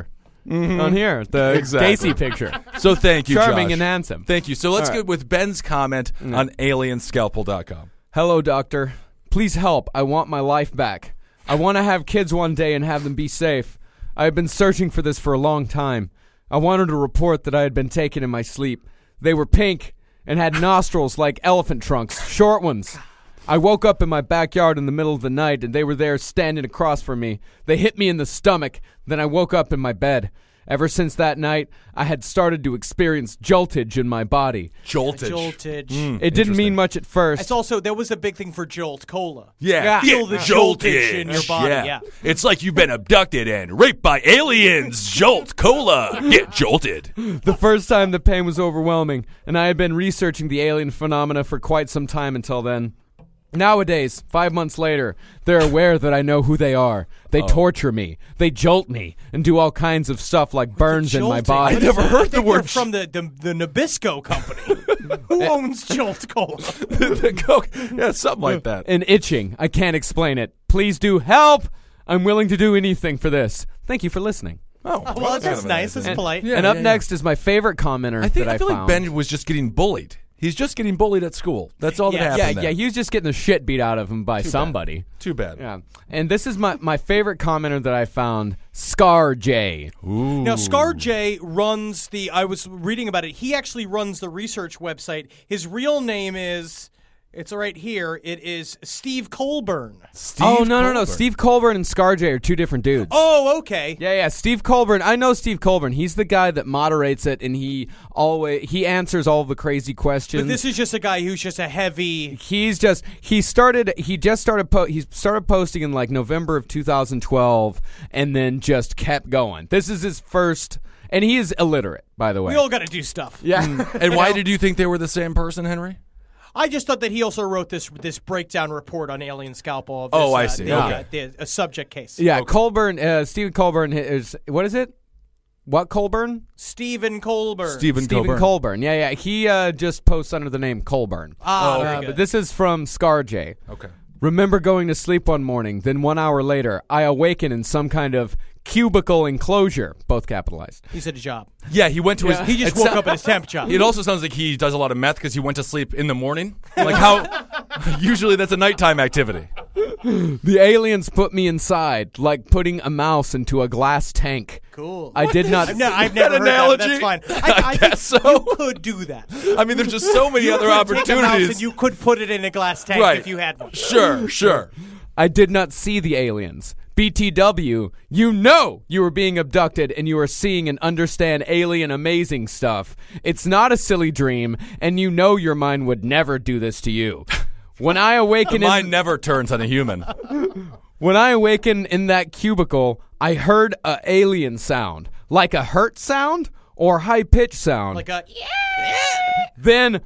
on here. The Exactly. Gacy picture. So thank you, Charming Josh. and handsome. Thank you. So let's All right. get with Ben's comment on alien scalpel dot com. Hello, doctor. Please help. I want my life back. I want to have kids one day and have them be safe. I have been searching for this for a long time. I wanted to report that I had been taken in my sleep. They were pink and had nostrils like elephant trunks, short ones. I woke up in my backyard in the middle of the night, and they were there standing across from me. They hit me in the stomach. Then I woke up in my bed. Ever since that night, I had started to experience joltage in my body. Joltage. Joltage. It didn't mean much at first. It's also, there was a big thing for Jolt Cola. Yeah. Feel the joltage in your body, yeah. It's like you've been abducted and raped by aliens. Jolt Cola. Get jolted. The first time the pain was overwhelming, and I had been researching the alien phenomena for quite some time until then. Nowadays, five months later, they're aware that I know who they are. They Oh. torture me, they jolt me, and do all kinds of stuff like burns in my Jolting. body. What I never is that? heard I the think word they're from the, the, the Nabisco company. Who owns Jolt Cola? The Coke. Yeah, something like that. And itching. I can't explain it. Please do help! I'm willing to do anything for this. Thank you for listening. Oh, Well, that's nice. That's polite. Yeah, and up yeah, next is my favorite commenter I think that I, I feel found. like Ben was just getting bullied. He's just getting bullied at school. That's all that Yeah. happened. yeah, there. yeah, he was just getting the shit beat out of him by Too bad. somebody. Too bad. Yeah. And this is my, my favorite commenter that I found, Scar J. Ooh. Now, Scar J runs the, I was reading about it, he actually runs the research website. His real name is, it's right here, it is Steve Colburn. Steve oh, no, no, no. Colbert. Steve Colburn and Scar J are two different dudes. Oh, okay. Yeah, yeah. Steve Colburn. I know Steve Colburn. He's the guy that moderates it, and he always he answers all the crazy questions. But this is just a guy who's just a heavy, He's just he started he just started po- he started posting in like November of two thousand twelve, and then just kept going. This is his first, and he is illiterate, by the way. we all got to do stuff. yeah. And why did you think they were the same person, Henry? I just thought that he also wrote this this breakdown report on Alien Scalpel. Of this, Oh, I uh, see. The, Okay. uh, the, a subject case. Yeah, Colburn. Uh, Stephen Colburn is what is it? What Colburn? Stephen Colburn. Stephen Stephen Colburn. Colburn. Yeah, yeah. He uh, just posts under the name Colburn. Ah, Oh, very Uh, good. but this is from Scar J. Okay. Remember going to sleep one morning, then one hour later, I awaken in some kind of cubicle enclosure, both capitalized. He's at a job. Yeah, he went to his. He just it woke sou- up at his temp job. It also sounds like he does a lot of meth because he went to sleep in the morning. Like how usually that's a nighttime activity. The aliens put me inside, like putting a mouse into a glass tank. Cool. I did not. I've, ne- I've That never heard that, but analogy? that's fine. I I, I guess think so. you could do that. I mean, there's just so many You other could take a mouse opportunities. and you could put it in a glass tank Right. if you had one. Sure, sure. I did not see the aliens. B T W, you know you were being abducted and you are seeing and understand alien amazing stuff. It's not a silly dream, and you know your mind would never do this to you. When I awaken in Mine never turns on a human. When I awakened in that cubicle, I heard a alien sound, like a hurt sound or high pitched sound. Like a Then,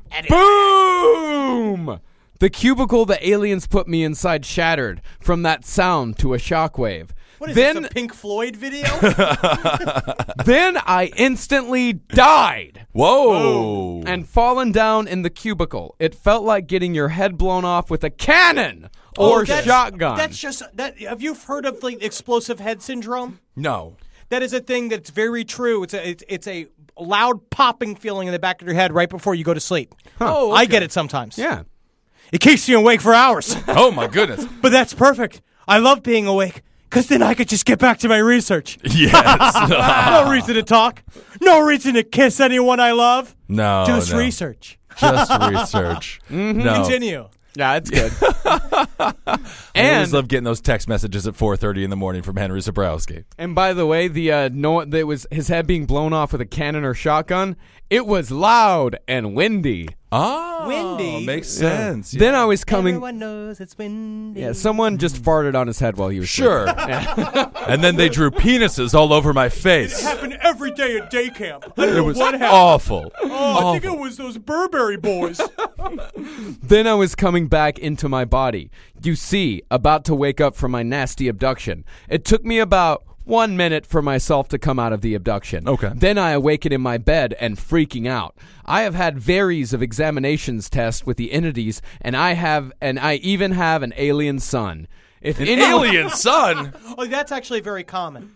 boom! The cubicle the aliens put me inside shattered from that sound to a shockwave. what is then, this, a Pink Floyd video? then I instantly died Whoa. and fallen down in the cubicle. It felt like getting your head blown off with a cannon or Oh, that's- shotgun. That's just that. Have you heard of like explosive head syndrome? No. That is a thing that's very true. It's a it's, it's a loud popping feeling in the back of your head right before you go to sleep. Oh, I okay. get it sometimes. yeah. It keeps you awake for hours, Oh my goodness. but that's perfect. I love being awake because then I could just get back to my research. Yes. No reason to talk. No reason to kiss anyone I love. no. Just no. research. Just research. No. Continue. Yeah, it's good. I always and love getting those text messages at four thirty in the morning from Henry Zabrowski. And by the way, the uh, no, that was his head being blown off with a cannon or shotgun. It was loud and windy. Oh, Windy. makes sense. Then I was coming. Everyone knows it's windy. Yeah, someone just farted on his head while he was Sure. And then they drew penises all over my It face. happened every day at day camp. I don't It know was what happened. awful. Oh, I think it was those Burberry boys. sleeping. Then I was coming back into my body. You see, about to wake up from my nasty abduction. It took me about one minute for myself to come out of the abduction. Okay. Then I awaken in my bed and freaking out. I have had varies of examinations tests with the entities, and I have, and I even have an alien son. If An anyone- alien son? Oh, that's actually very common.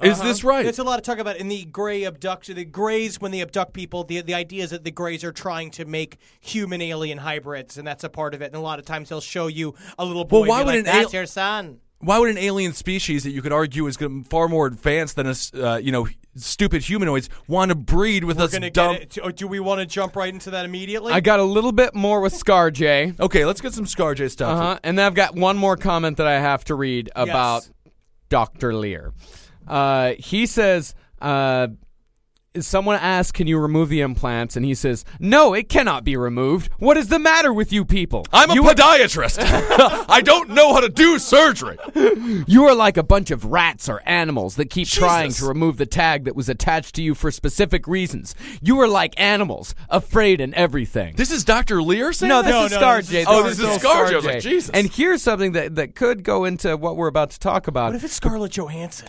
Is this right? There's a lot of talk about in the gray abduction, the grays when they abduct people. The the idea is that the grays are trying to make human alien hybrids, and that's a part of it. And a lot of times they'll show you a little boy. Well, why and be would like, an That's al- your son. Why would an alien species that you could argue is gonna- far more advanced than us, uh, you know, stupid humanoids, want to breed with We're us gonna dumb? get it. Or do we want to jump right into that immediately? I got a little bit more with Scar J. Okay, let's get some ScarJ stuff. Uh-huh. And then I've got one more comment that I have to read about Yes. Doctor Lear. Uh, he says, uh, someone asks, can you remove the implants? And he says, no, it cannot be removed. What is the matter with you people? I'm a you podiatrist. I don't know how to do surgery. You are like a bunch of rats or animals that keep trying Jesus. to remove the tag that was attached to you for specific reasons. You are like animals, afraid in everything. This is Doctor Lear saying No, that? this No, is no, Scar this is J. Oh, this is still Scar J. I was J. like, Jesus. And here's something that, that could go into what we're about to talk about. What if it's Scarlett Johansson?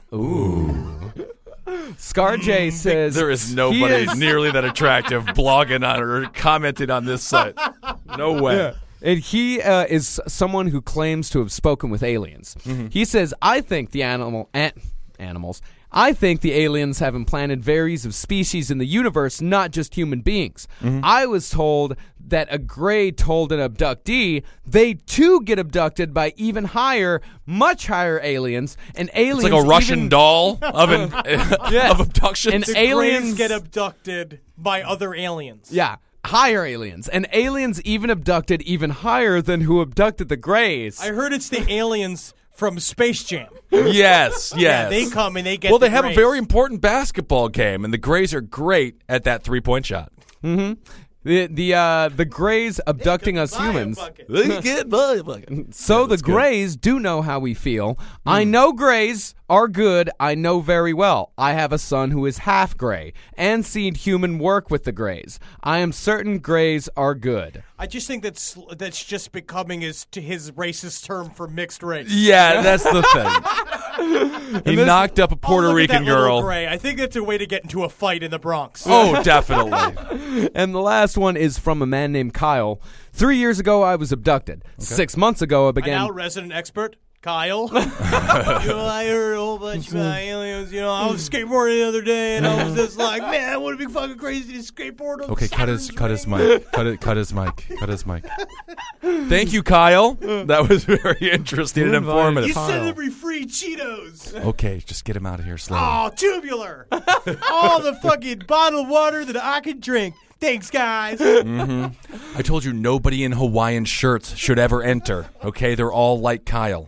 Scar J says There is he nobody is- nearly that attractive blogging on or commenting on this site. No way. And he uh, is someone who claims to have spoken with aliens. He says, I think the animal an- animals. I think the aliens have implanted varies of species in the universe, not just human beings. I was told that a gray told an abductee they too get abducted by even higher, much higher aliens, and aliens It's like a Russian even- doll of an Yes. of abductions. And The aliens Greys get abducted by other aliens. Yeah, higher aliens, and aliens even abducted even higher than who abducted the Greys. I heard it's the aliens from Space Jam. yes, yes. Yeah, they come and they get. well, they the have a Greys. very important basketball game, and the Grays are great at that three-point shot. The the uh, the Greys abducting us Buy a humans. bucket. So the Greys do know how we feel. I know Greys are good. I know very well. I have a son who is half Grey and seen human work with the Greys. I am certain Greys are good. I just think that's that's just becoming his to his racist term for mixed race. Yeah, that's the thing. he this- knocked up a Oh, Puerto look at Rican that little girl. Gray. I think that's a way to get into a fight in the Bronx. Oh, definitely. And the last one is from a man named Kyle. Three years ago, I was abducted. Six months ago, I And began. now resident expert Kyle. you know, I heard a whole bunch about aliens. You know, I was skateboarding the other day, and I was just like, man, would it be fucking crazy to skateboard on Okay, cut his Saturn's cut his ring?" mic. Cut it. Cut his mic. Cut his mic. Thank you, Kyle. That was very interesting and Who invited informative. You Kyle. sent me free Cheetos. Okay, just get him out of here slowly. Oh, tubular. All the fucking bottled water that I could drink. Thanks, guys. I told you nobody in Hawaiian shirts should ever enter. Okay, they're all like Kyle.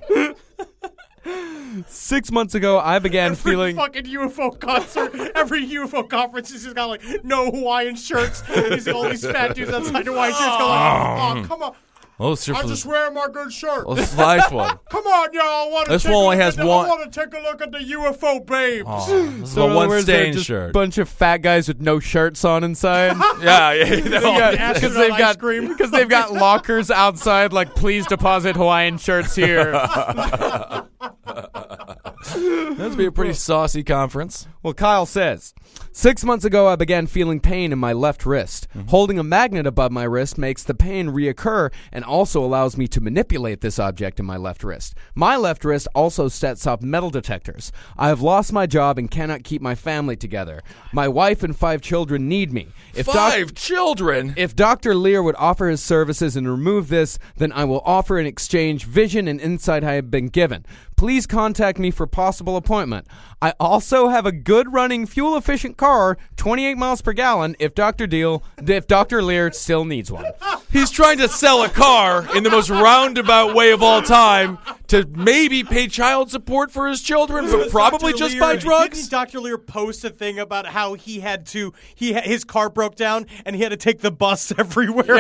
Six months ago, I began Every feeling. fucking U F O concert, every U F O conference has just got like no Hawaiian shirts. These all these fat dudes outside Hawaiian shirts going, oh, come on. Oh, it's your I'm just wearing my good shirt. oh, this last one. Come on, y'all. I want to This take one a only look has at the, one- I want to take a look at the U F O babes. Oh, this is So in the other one words, they're stain just shirt. bunch of fat guys with no shirts on inside. Yeah, yeah. They no. got- astronaut Because they've ice got cream. because they've got lockers outside. Like, please deposit Hawaiian shirts here. That'd be a pretty saucy conference. Well, Kyle says, six months ago, I began feeling pain in my left wrist. Holding a magnet above my wrist makes the pain reoccur and also allows me to manipulate this object in my left wrist. My left wrist also sets off metal detectors. I have lost my job and cannot keep my family together. My wife and five children need me. If doc- Five children. If Doctor Lear would offer his services and remove this, then I will offer in exchange vision and insight I have been given. Please contact me for possible appointment. I also have a good running fuel efficient car, twenty-eight miles per gallon, if Doctor Deal if Doctor Lear still needs one. He's trying to sell a car in the most roundabout way of all time to maybe pay child support for his children, but probably Doctor just Lear- buy drugs. Didn't Doctor Lear post a thing about how he had to he ha- his car broke down and he had to take the bus everywhere?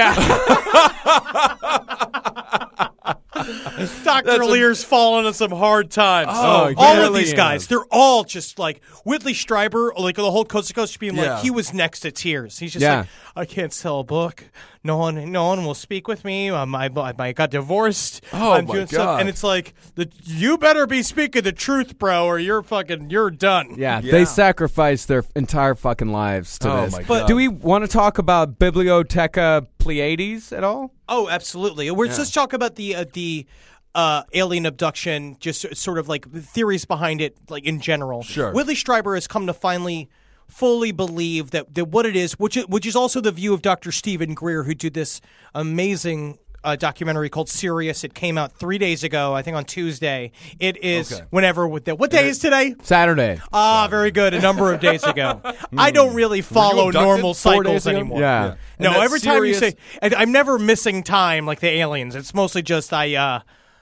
Doctor Lear's fallen on some hard times. Oh, all yeah. of these Really guys, is. they're all just like Whitley Strieber, like the whole coast to coast, being Yeah. like he was next to tears. He's just Yeah. like, I can't sell a book. No one, no one will speak with me. Um, I, I, I got divorced. Oh, I'm my doing stuff. God. And it's like, the, you better be speaking the truth, bro, or you're fucking, you're done. Yeah, Yeah. they sacrificed their entire fucking lives to Oh, this. my But God. do we want to talk about Bibliotheca Pleiades at all? Oh, absolutely. We're, Let's talk about the uh, the uh, alien abduction, just sort of like theories behind it, like in general. Sure. Whitley Strieber has come to finally fully believe that, that what it is, which is, which is also the view of Doctor Stephen Greer, who did this amazing uh, documentary called Sirius. It came out three days ago, I think on Tuesday. It is Okay. whenever. With the, what day is today? Saturday. Ah, very good. A number of days ago. I don't really follow abducted normal four cycles days ago? anymore. Yeah. And No, that's every time you Sirius- say, and I'm never missing time like the aliens. It's mostly just I, uh,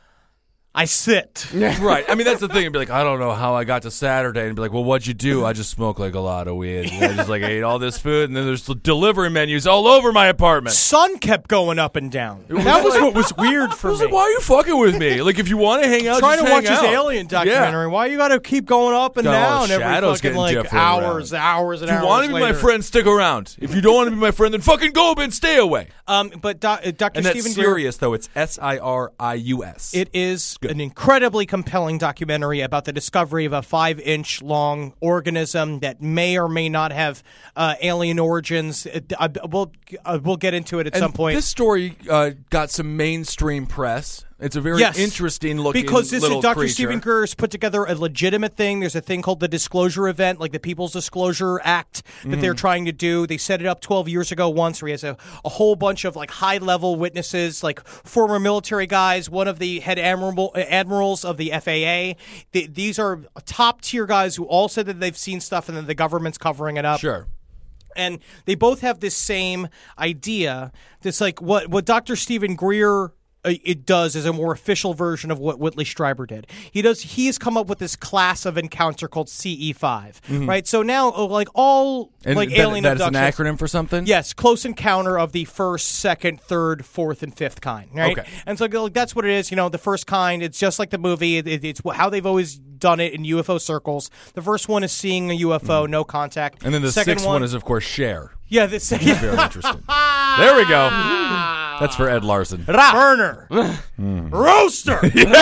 I sit. Right. I mean, that's the thing. It'd be like, I don't know how I got to Saturday. And be like, well, what'd you do? I just smoked like a lot of weed. And I just like ate all this food. And then there's delivery menus all over my apartment. Sun kept going up and down. That was what was weird for I was me. like, why are you fucking with me? Like, if you want to hang out, Trying just to watch hang this out. alien documentary. Why you got to keep going up and Oh, down every shadows fucking getting like different hours, around. hours, and If you hours want to be later. my friend, stick around. If you don't want to be my friend, then fucking go and stay away. Um, but doc, uh, Doctor And that's Stephen Greer. serious, though. It's S I R I U S. It is an incredibly compelling documentary about the discovery of a five-inch long organism that may or may not have uh, alien origins. Uh, uh, we'll uh, we'll get into it at And some point. This story uh, got some mainstream press. It's a very Yes. interesting looking because this little is Doctor creature. Stephen Greer has put together a legitimate thing. There's a thing called the Disclosure Event, like the People's Disclosure Act that Mm-hmm. they're trying to do. They set it up twelve years ago once, where he has a, a whole bunch of like high level witnesses, like former military guys, one of the head admiral, admirals of the F A A. Th these are top tier guys who all said that they've seen stuff, and then the government's covering it up. Sure. And they both have this same idea. This like what what Doctor Stephen Greer uh, it does is a more official version of what Whitley Strieber did. He does. He has come up with this class of encounter called C E five, right? So now, uh, like all Mm-hmm. And like that, alien that is an abductions. acronym for something? Yes, close encounter of the first, second, third, fourth, and fifth kind. Right, Okay. and so like, that's what it is. You know, the first kind. It's just like the movie. It, it, it's how they've always done it in U F O circles. The first one is seeing a U F O, no contact. Mm-hmm. And then the second sixth one, is, of course, Share. yeah, the second. Very interesting. There we go. That's for Ed Larson. Burner, roaster.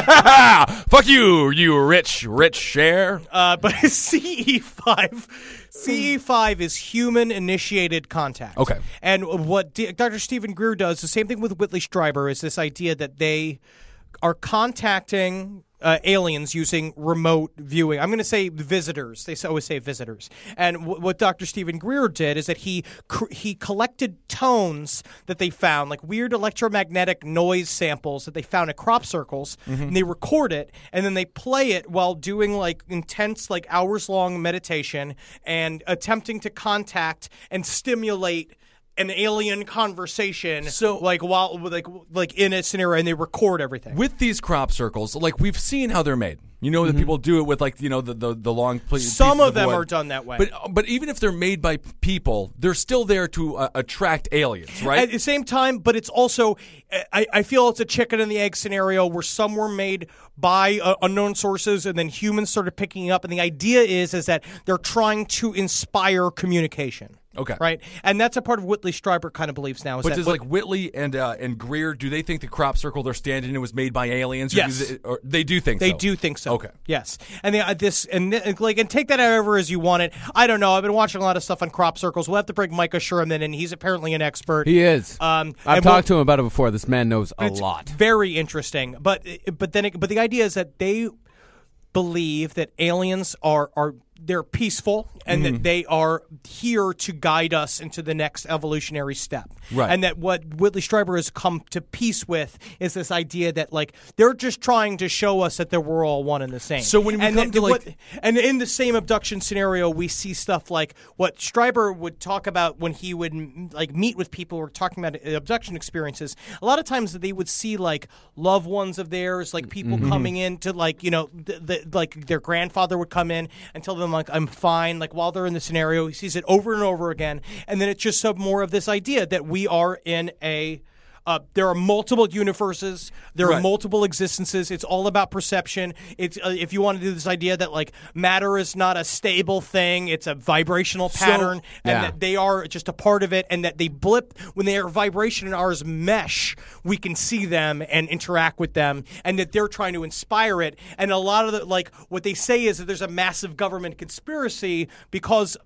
Fuck you, you rich, rich Share. Uh, but C E five, C E five is human initiated contact. Okay. And what D- Doctor Stephen Greer does, the same thing with Whitley Strieber, is this idea that they are contacting uh, aliens using remote viewing. I'm going to say visitors. They always say visitors. And w- what Doctor Stephen Greer did is that he cr- he collected tones that they found, like weird electromagnetic noise samples that they found at crop circles, and they record it, and then they play it while doing like intense, like hours long meditation and attempting to contact and stimulate an alien conversation. So- like while like like in a scenario, and they record everything. With these crop circles, like we've seen how they're made. You know that people do it with like you know the the, the long. Pl- Some pieces of them wood. are done that way. But but even if they're made by people, they're still there to uh, attract aliens, right? At the same time, but it's also, I, I feel it's a chicken and the egg scenario where some were made by uh, unknown sources and then humans started picking up. And the idea is is that they're trying to inspire communication. Okay. Right? And that's a part of Whitley Strieber kind of believes now. Is But that does what- like Whitley and uh, and Greer, do they think the crop circle they're standing in was made by aliens? Or Yes. do they, or they do think They so? do think so. Okay. Yes, and they, uh, this and th- like and take that however as you want it. I don't know. I've been watching a lot of stuff on crop circles. We'll have to bring Micah Sherman in. He's apparently an expert. He is. Um, I've and talked we'll- to him about it before. This man knows a It's lot. Very interesting. But but then it, but the idea is that they believe that aliens are are they're peaceful and Mm-hmm. that they are here to guide us into the next evolutionary step. Right. And that what Whitley Strieber has come to peace with is this idea that like they're just trying to show us that we're all one and the same. So when we and come that- to, like- what- and in the same abduction scenario, we see stuff like what Strieber would talk about when he would m- like meet with people who were talking about uh, abduction experiences. A lot of times they would see like loved ones of theirs, like people Mm-hmm. coming in to like you know the, the, like their grandfather would come in and tell them like I'm fine. Like while they're in the scenario, he sees it over and over again, and then it's just some more of this idea that we are in a. Uh, there are multiple universes. There are Right. multiple existences. It's all about perception. It's uh, if you want to do this idea that like matter is not a stable thing; it's a vibrational pattern, and yeah. that they are just a part of it, and that they blip when their vibration and ours mesh. We can see them and interact with them, and that they're trying to inspire it. And a lot of the like what they say is that there's a massive government conspiracy because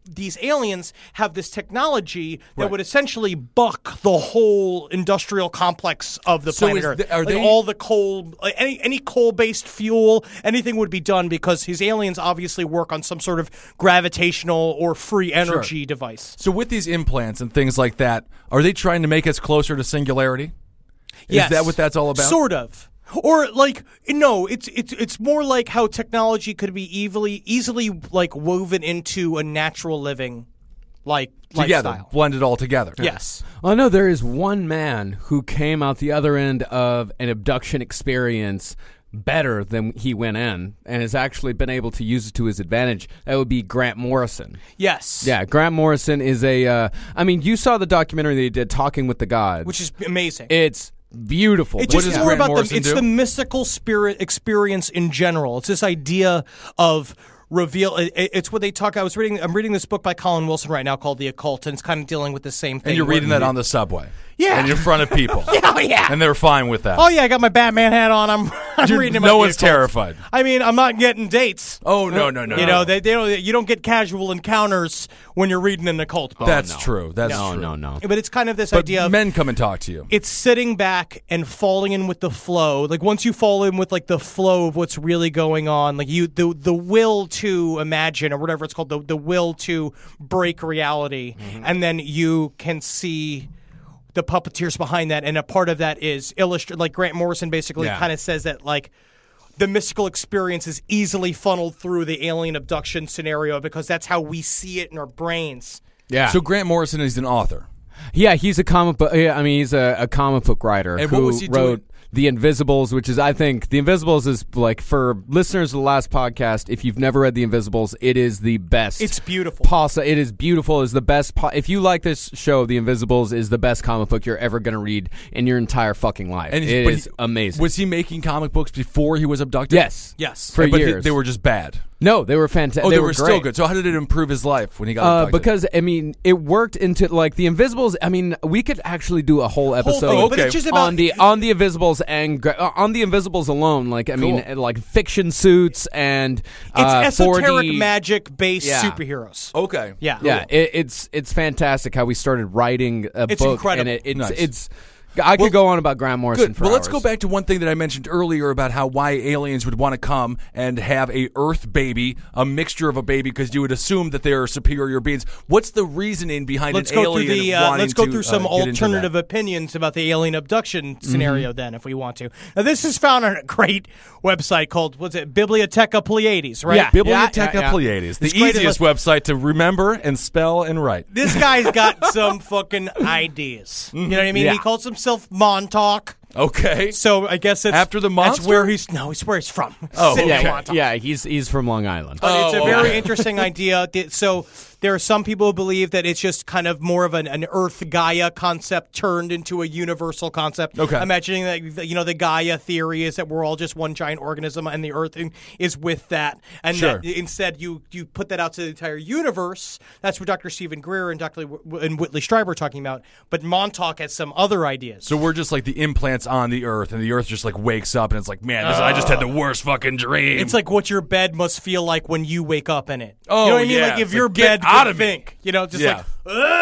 these aliens have this technology that Right. would essentially buck the whole industrial complex of the So planet is Earth. the- are like they- all the coal, like any any coal-based fuel, anything would be done because his aliens obviously work on some sort of gravitational or free energy device. So with these implants and things like that, are they trying to make us closer to singularity? Yes. Is that what that's all about? Sort of. Or like no, it's it's it's more like how technology could be easily easily like woven into a natural living like Together, lifestyle. blend it all together. Yes. Oh no, there is one man who came out the other end of an abduction experience better than he went in, and has actually been able to use it to his advantage. That would be Grant Morrison. Yes. Yeah, Grant Morrison is a. Uh, I mean, you saw the documentary they did, Talking with the Gods, Which is amazing. it's beautiful. It's What just does more Grant about Morrison the it's do? the mystical spirit experience in general. It's this idea of reveal. It, it's what they talk. I was reading. I'm reading this book by Colin Wilson right now called The Occult, and it's kind of dealing with the same thing. And you're where- reading that on the subway. Yeah. And in front of people. Oh yeah. And they're fine with that. Oh yeah, I got my Batman hat on. I'm I'm You're- reading. no about one's the occult. terrified. I mean, I'm not getting dates. Oh, no, no, no. You no. know, they, they don't. You don't get casual encounters when you're reading an occult book. That's true. That's no, true. no, no. But it's kind of this But idea of men come and talk to you. it's sitting back and falling in with the flow. Like once you fall in with like the flow of what's really going on, like you the the will to imagine or whatever it's called, the the will to break reality, Mm-hmm. and then you can see the puppeteers behind that, and a part of that is illustrated. Like Grant Morrison basically Yeah. kind of says that like the mystical experience is easily funneled through the alien abduction scenario because that's how we see it in our brains. Yeah. So Grant Morrison is an author. Yeah, he's a comic book. Yeah, I mean, he's a, a comic book writer And who what was he doing? wrote The Invisibles, which is, I think, The Invisibles is like for listeners of the last podcast. If you've never read The Invisibles, it is the best. It's beautiful. Possa, it is beautiful. Is the best. Po- if you like this show, The Invisibles is the best comic book you're ever going to read in your entire fucking life. And It but is he- amazing. Was he making comic books before he was abducted? yes, Yes. for but he- years. they were just bad. no, they were fantastic. Oh, they, they, were, still great. good. So how did it improve his life when he got Uh, abducted? because I mean, it worked into like the Invisibles. I mean, we could actually do a whole episode thing, Oh, but okay. it's just about on the on the Invisibles and gra- uh, on the Invisibles alone. Like I mean, Cool. uh, like fiction suits and It's uh, esoteric four D magic based Yeah. superheroes. Okay. Yeah. Yeah, it, it's it's fantastic how we started writing a It's book, incredible. and it, it's Nice. it's. I could Well, go on about Grant Morrison Good. for Well, let's hours. go back to one thing that I mentioned earlier about how why aliens would want to come and have a Earth baby, a mixture of a baby, because you would assume that they are superior beings. What's the reasoning behind Let's an go through alien the. Uh, wanting let's go to, through some uh, get into alternative that? opinions about the alien abduction scenario. Then, if we want to. Now, this is found on a great website called what's it? Bibliotheca Pleiades, right? Yeah. Bibliotheca Yeah, yeah, yeah. Pleiades, the It's great. easiest website to remember and spell and write. This guy's got some fucking ideas. You know what I mean? Yeah. He calls himself Montauk. Okay. So I guess it's After the That's monster? where he's no, it's where he's from. Oh, City of yeah, Montauk. yeah, he's he's from Long Island. But it's a Oh, very okay. interesting idea. Th- So there are some people who believe that it's just kind of more of an, an Earth Gaia concept turned into a universal concept. Okay. Imagining that you know the Gaia theory is that we're all just one giant organism, and the Earth in- is with that, and Sure. that instead you you put that out to the entire universe. That's what Doctor Stephen Greer and Doctor W- and Whitley Strieber are talking about. But Montauk has some other ideas. So we're just like the implants on the Earth, and the Earth just like wakes up, and it's like, man, this, I just had the worst fucking dream. It's like what your bed must feel like when you wake up in it. Oh, you know what I mean? yeah. Like if It's your like, get bed out could of me. think, you know, just Yeah. like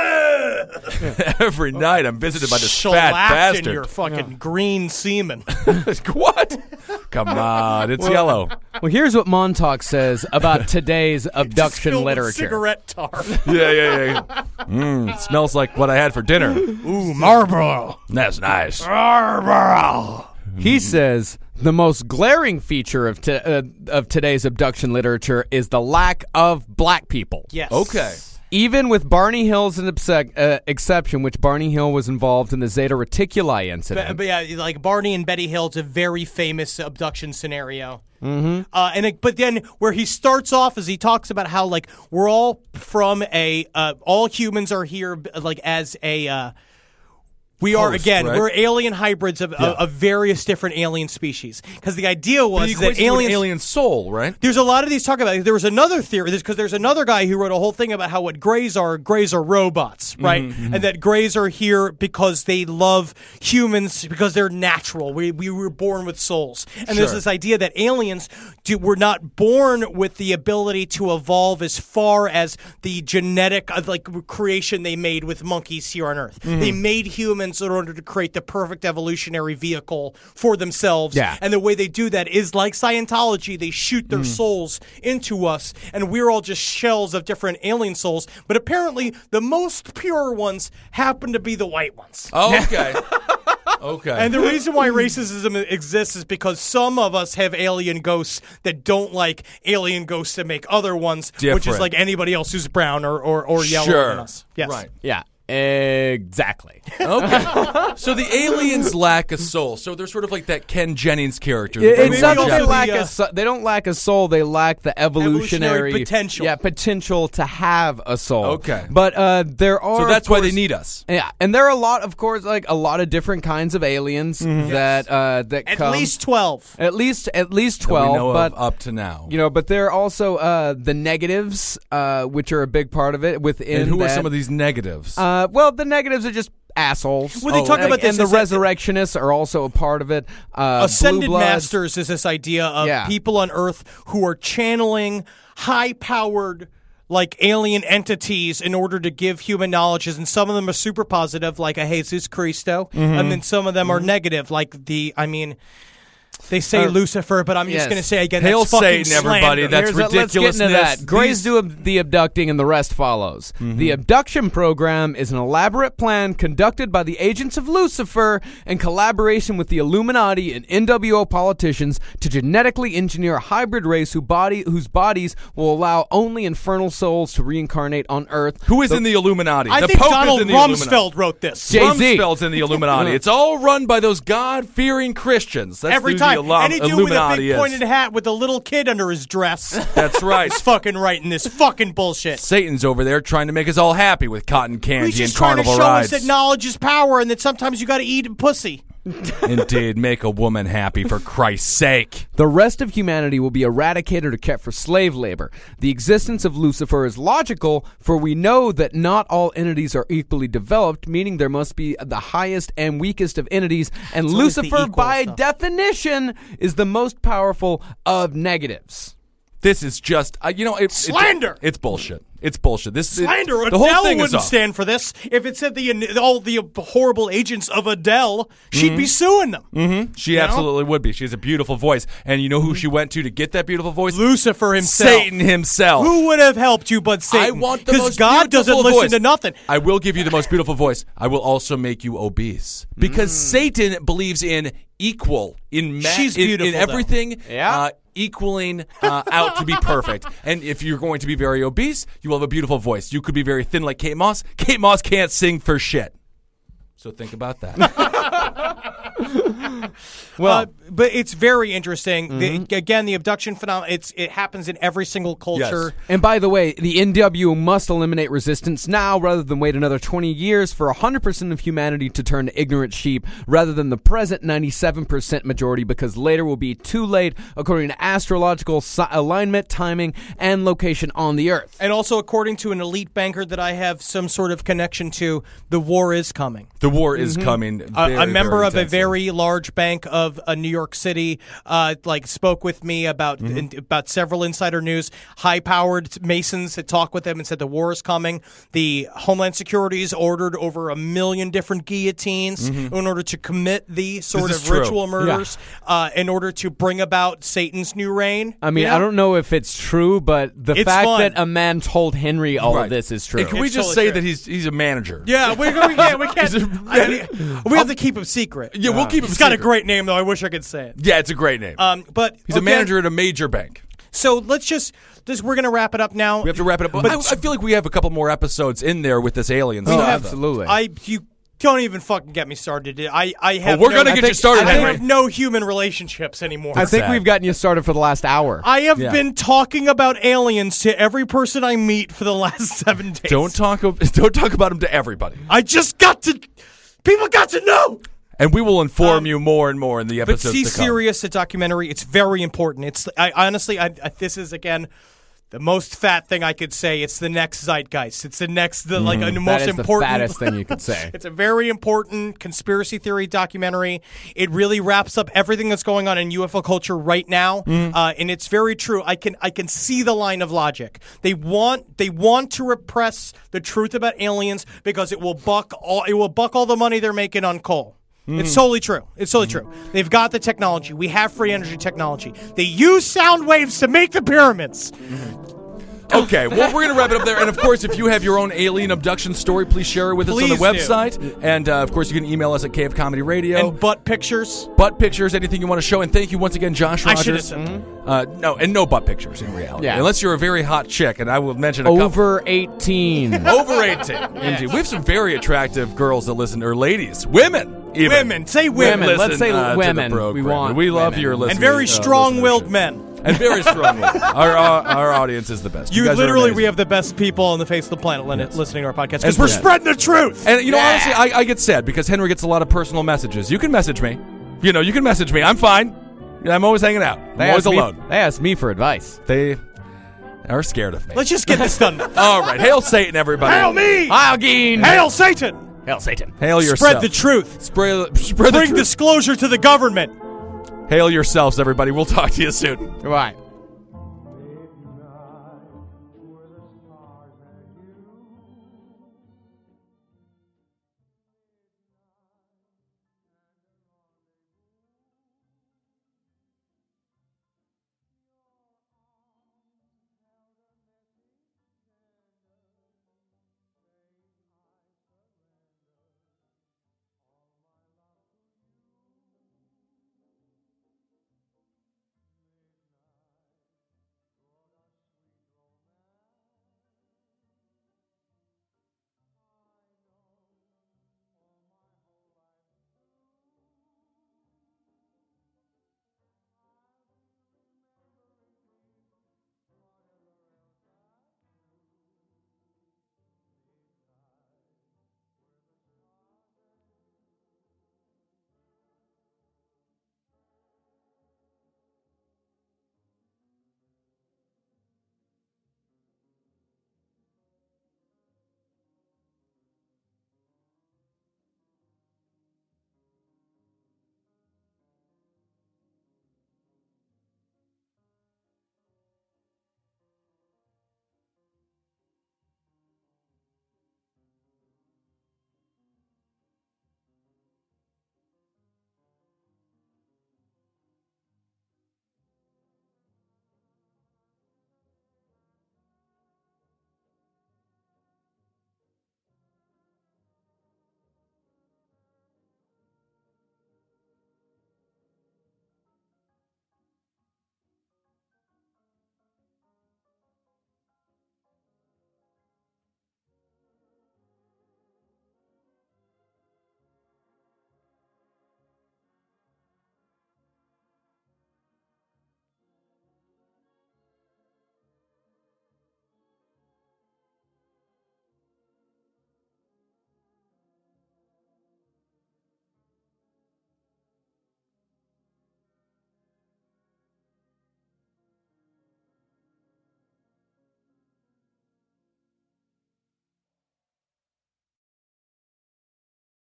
"Ugh," every night I'm visited by this fat shellacked bastard. in your fucking green semen. What? Come on, it's yellow. Well, here's what Montauk says about today's abduction Filled with literature. cigarette tar. Yeah, yeah, yeah. Mm, it smells like what I had for dinner. Ooh, Marlboro. That's nice. Marlboro. He says the most glaring feature of to, uh, of today's abduction literature is the lack of black people. Yes. Okay. Even with Barney Hill as an obse- uh, exception, which Barney Hill was involved in the Zeta Reticuli incident. But, but yeah, like Barney and Betty Hill, it's a very famous abduction scenario. Mm-hmm. Uh, and it, but then where he starts off is he talks about how like we're all from a uh, all humans are here like as a. Uh, We are, Host, again, right? we're alien hybrids of, Yeah. of, of various different alien species. Because the idea But was he equates that it to an aliens... alien soul, right? There's a lot of these talk about it. There was another theory, because there's another guy who wrote a whole thing about how what Greys are, Greys are robots, right? Mm-hmm. And that Greys are here because they love humans, because they're natural. We, we were born with souls. And there's Sure. this idea that aliens do, were not born with the ability to evolve as far as the genetic uh, like creation they made with monkeys here on Earth. Mm-hmm. They made humans in order to create the perfect evolutionary vehicle for themselves. Yeah. And the way they do that is like Scientology. They shoot their souls into us, and we're all just shells of different alien souls. But apparently, the most pure ones happen to be the white ones. Oh, okay. Okay. And the reason why racism exists is because some of us have alien ghosts that don't like alien ghosts that make other ones, which is Different. like anybody else who's brown or, or, or yellow Sure. than us. Yes. Right. Yeah, exactly. Okay. So the aliens lack a soul. So they're sort of like that Ken Jennings character. It- Maybe it's not that also they the, lack uh, a so- they don't lack a soul. They lack the evolutionary, Evolutionary potential. Yeah, potential to have a soul. Okay. but uh, there are. So that's of why they course- need us. Yeah, and there are a lot, of course, like a lot of different kinds of aliens that uh, that At come. least twelve. at least at least That twelve. we know but of up to now. you know, but there are also uh, the negatives, uh, which are a big part of it. Within and who are that- some of these negatives? Uh, well, the negatives are just assholes. When they Oh, talk like- about this, and the is that- resurrectionists are also a part of it. Uh, Ascended Blue Bloods. Masters is this idea of Yeah. people on Earth who are channeling high-powered, like alien entities in order to give human knowledges, and some of them are super positive, like a Jesus Christo, Mm-hmm. and then some of them are negative, like the, I mean, they say Uh, Lucifer, but I'm just yes. going to say again, Hail that's fucking Satan, everybody. slander. That's Here's a- Let's get into ridiculousness. that. Greys These- do ab- the abducting, and the rest follows. The abduction program is an elaborate plan conducted by the agents of Lucifer in collaboration with the Illuminati and N W O politicians to genetically engineer a hybrid race who body, whose bodies will allow only infernal souls to reincarnate on Earth. Who is in the Illuminati? I the think Pope Donald is in the Rumsfeld Illuminati. wrote this. Jay-Z. Rumsfeld's in the Illuminati. It's all run by those God-fearing Christians. That's Every who time. the Illum- Any dude with a Illuminati big is. pointed hat with a little kid under his dress That's right. is fucking writing this fucking bullshit. Satan's over there trying to make us all happy with cotton candy He's and just trying to carnival show rides. us that knowledge is power and that sometimes you got to eat pussy. Indeed, make a woman happy for Christ's sake. The rest of humanity will be eradicated or kept for slave labor. The existence of Lucifer is logical, for we know that not all entities are equally developed, meaning there must be the highest and weakest of entities, and It's always the Lucifer, equal by stuff. definition, is the most powerful of negatives. This is just, uh, you know, it, Slander! It, it's bullshit. It's bullshit. This Slander. It, the whole Adele thing wouldn't is off. stand for this. If it said the all the horrible agents of Adele, she'd be suing them. Mm-hmm. She You know? absolutely would be. She has a beautiful voice, and you know who she went to to get that beautiful voice? Lucifer himself. Satan himself. Who would have helped you but Satan? I want the Because most God doesn't beautiful listen voice. to nothing. I will give you the most beautiful voice. I will also make you obese because Satan believes in equal in ma- She's in, beautiful, in though. everything. Yeah. Uh, equaling uh, out to be perfect. And if you're going to be very obese, you will have a beautiful voice. You could be very thin like Kate Moss. Kate Moss can't sing for shit. So think about that. Well, uh, but it's very interesting. Mm-hmm. The, again, the abduction phenomenon, it's it happens in every single culture. Yes. And by the way, the N W O must eliminate resistance now rather than wait another twenty years for one hundred percent of humanity to turn to ignorant sheep rather than the present ninety-seven percent majority, because later will be too late according to astrological si- alignment, timing, and location on the Earth. And also, according to an elite banker that I have some sort of connection to, the war is coming. The war is coming. A, Very, a member very of a intensely. very large bank of uh, New York City, uh, like spoke with me about Mm-hmm. in, about several insider news. High-powered Masons had talked with them and said the war is coming. The Homeland Security has ordered over a million different guillotines in order to commit the sort Mm-hmm. This of is true. ritual murders uh, in order to bring about Satan's new reign. I mean, Yeah. I don't know if it's true, but the It's fact fun. that a man told Henry all Right. of this is true. And can we It's just totally say true. that he's he's a manager? Yeah, we, we can't. We can't. He's a- I mean, we have to keep him secret. Yeah, we'll keep him He's got a secret. great name, though. I wish I could say it. Yeah, it's a great name. Um, but he's a again, manager at a major bank. So let's just this. We're gonna wrap it up now. We have to wrap it up. But I, I feel like we have a couple more episodes in there with this alien we stuff. have- absolutely. I you don't even fucking get me started. I I have. Oh, we're no, gonna I get think- you started, I Henry. have no human relationships anymore. I think sad. we've gotten you started for the last hour. I have Yeah. been talking about aliens to every person I meet for the last seven days. Don't talk. Don't talk about him to everybody. I just got to People got to know. And we will inform Um, you more and more in the But episodes see, to come. Serious, the documentary, it's very important. It's I honestly, I, I, this is again the most fat thing I could say. It's the next zeitgeist. It's the next, the like, the That most is important. the fattest thing you could say. It's a very important conspiracy theory documentary. It really wraps up everything that's going on in U F O culture right now, uh, and it's very true. I can I can see the line of logic. They want they want to repress the truth about aliens because it will buck all it will buck all the money they're making on coal. It's totally true. It's totally true. They've got the technology. We have free energy technology. They use sound waves to make the pyramids. Okay, well, we're going to wrap it up there. And, of course, if you have your own alien abduction story, please share it with us on the Please do. website. And, uh, of course, you can email us at K F Comedy Radio. And butt pictures. butt pictures, anything you want to show. And thank you once again, Josh I Rogers. should have said. Uh, no, and no butt pictures in reality. Yeah. Unless you're a very hot chick, and I will mention a couple. Over eighteen. Over eighteen. Indeed. We have some very attractive girls that listen, or ladies, women, even. Women. Say women. Women. Let's Listen, say uh, to the women. program. We want We love women. your listening. And very uh, strong-willed listenership. men. And very strong. our, our our audience is the best. You, guys are literally, amazing. we have the best people on the face of the planet li- listening to our podcast because And- we're yeah. spreading the truth. And you know, honestly, I, I get sad because Henry gets a lot of personal messages. You can message me. You know, you can message me. I'm fine. I'm always hanging out. I'm They always asked me- alone. They asked me for advice. They are scared of me. Let's just get this done. All right. Hail Satan, everybody. Hail me! Hail Geen! Hail Satan! Hail Satan! Hail yourself. Spread the truth. Spread, spread the Bring truth. disclosure to the government. Hail yourselves, everybody. We'll talk to you soon. Goodbye.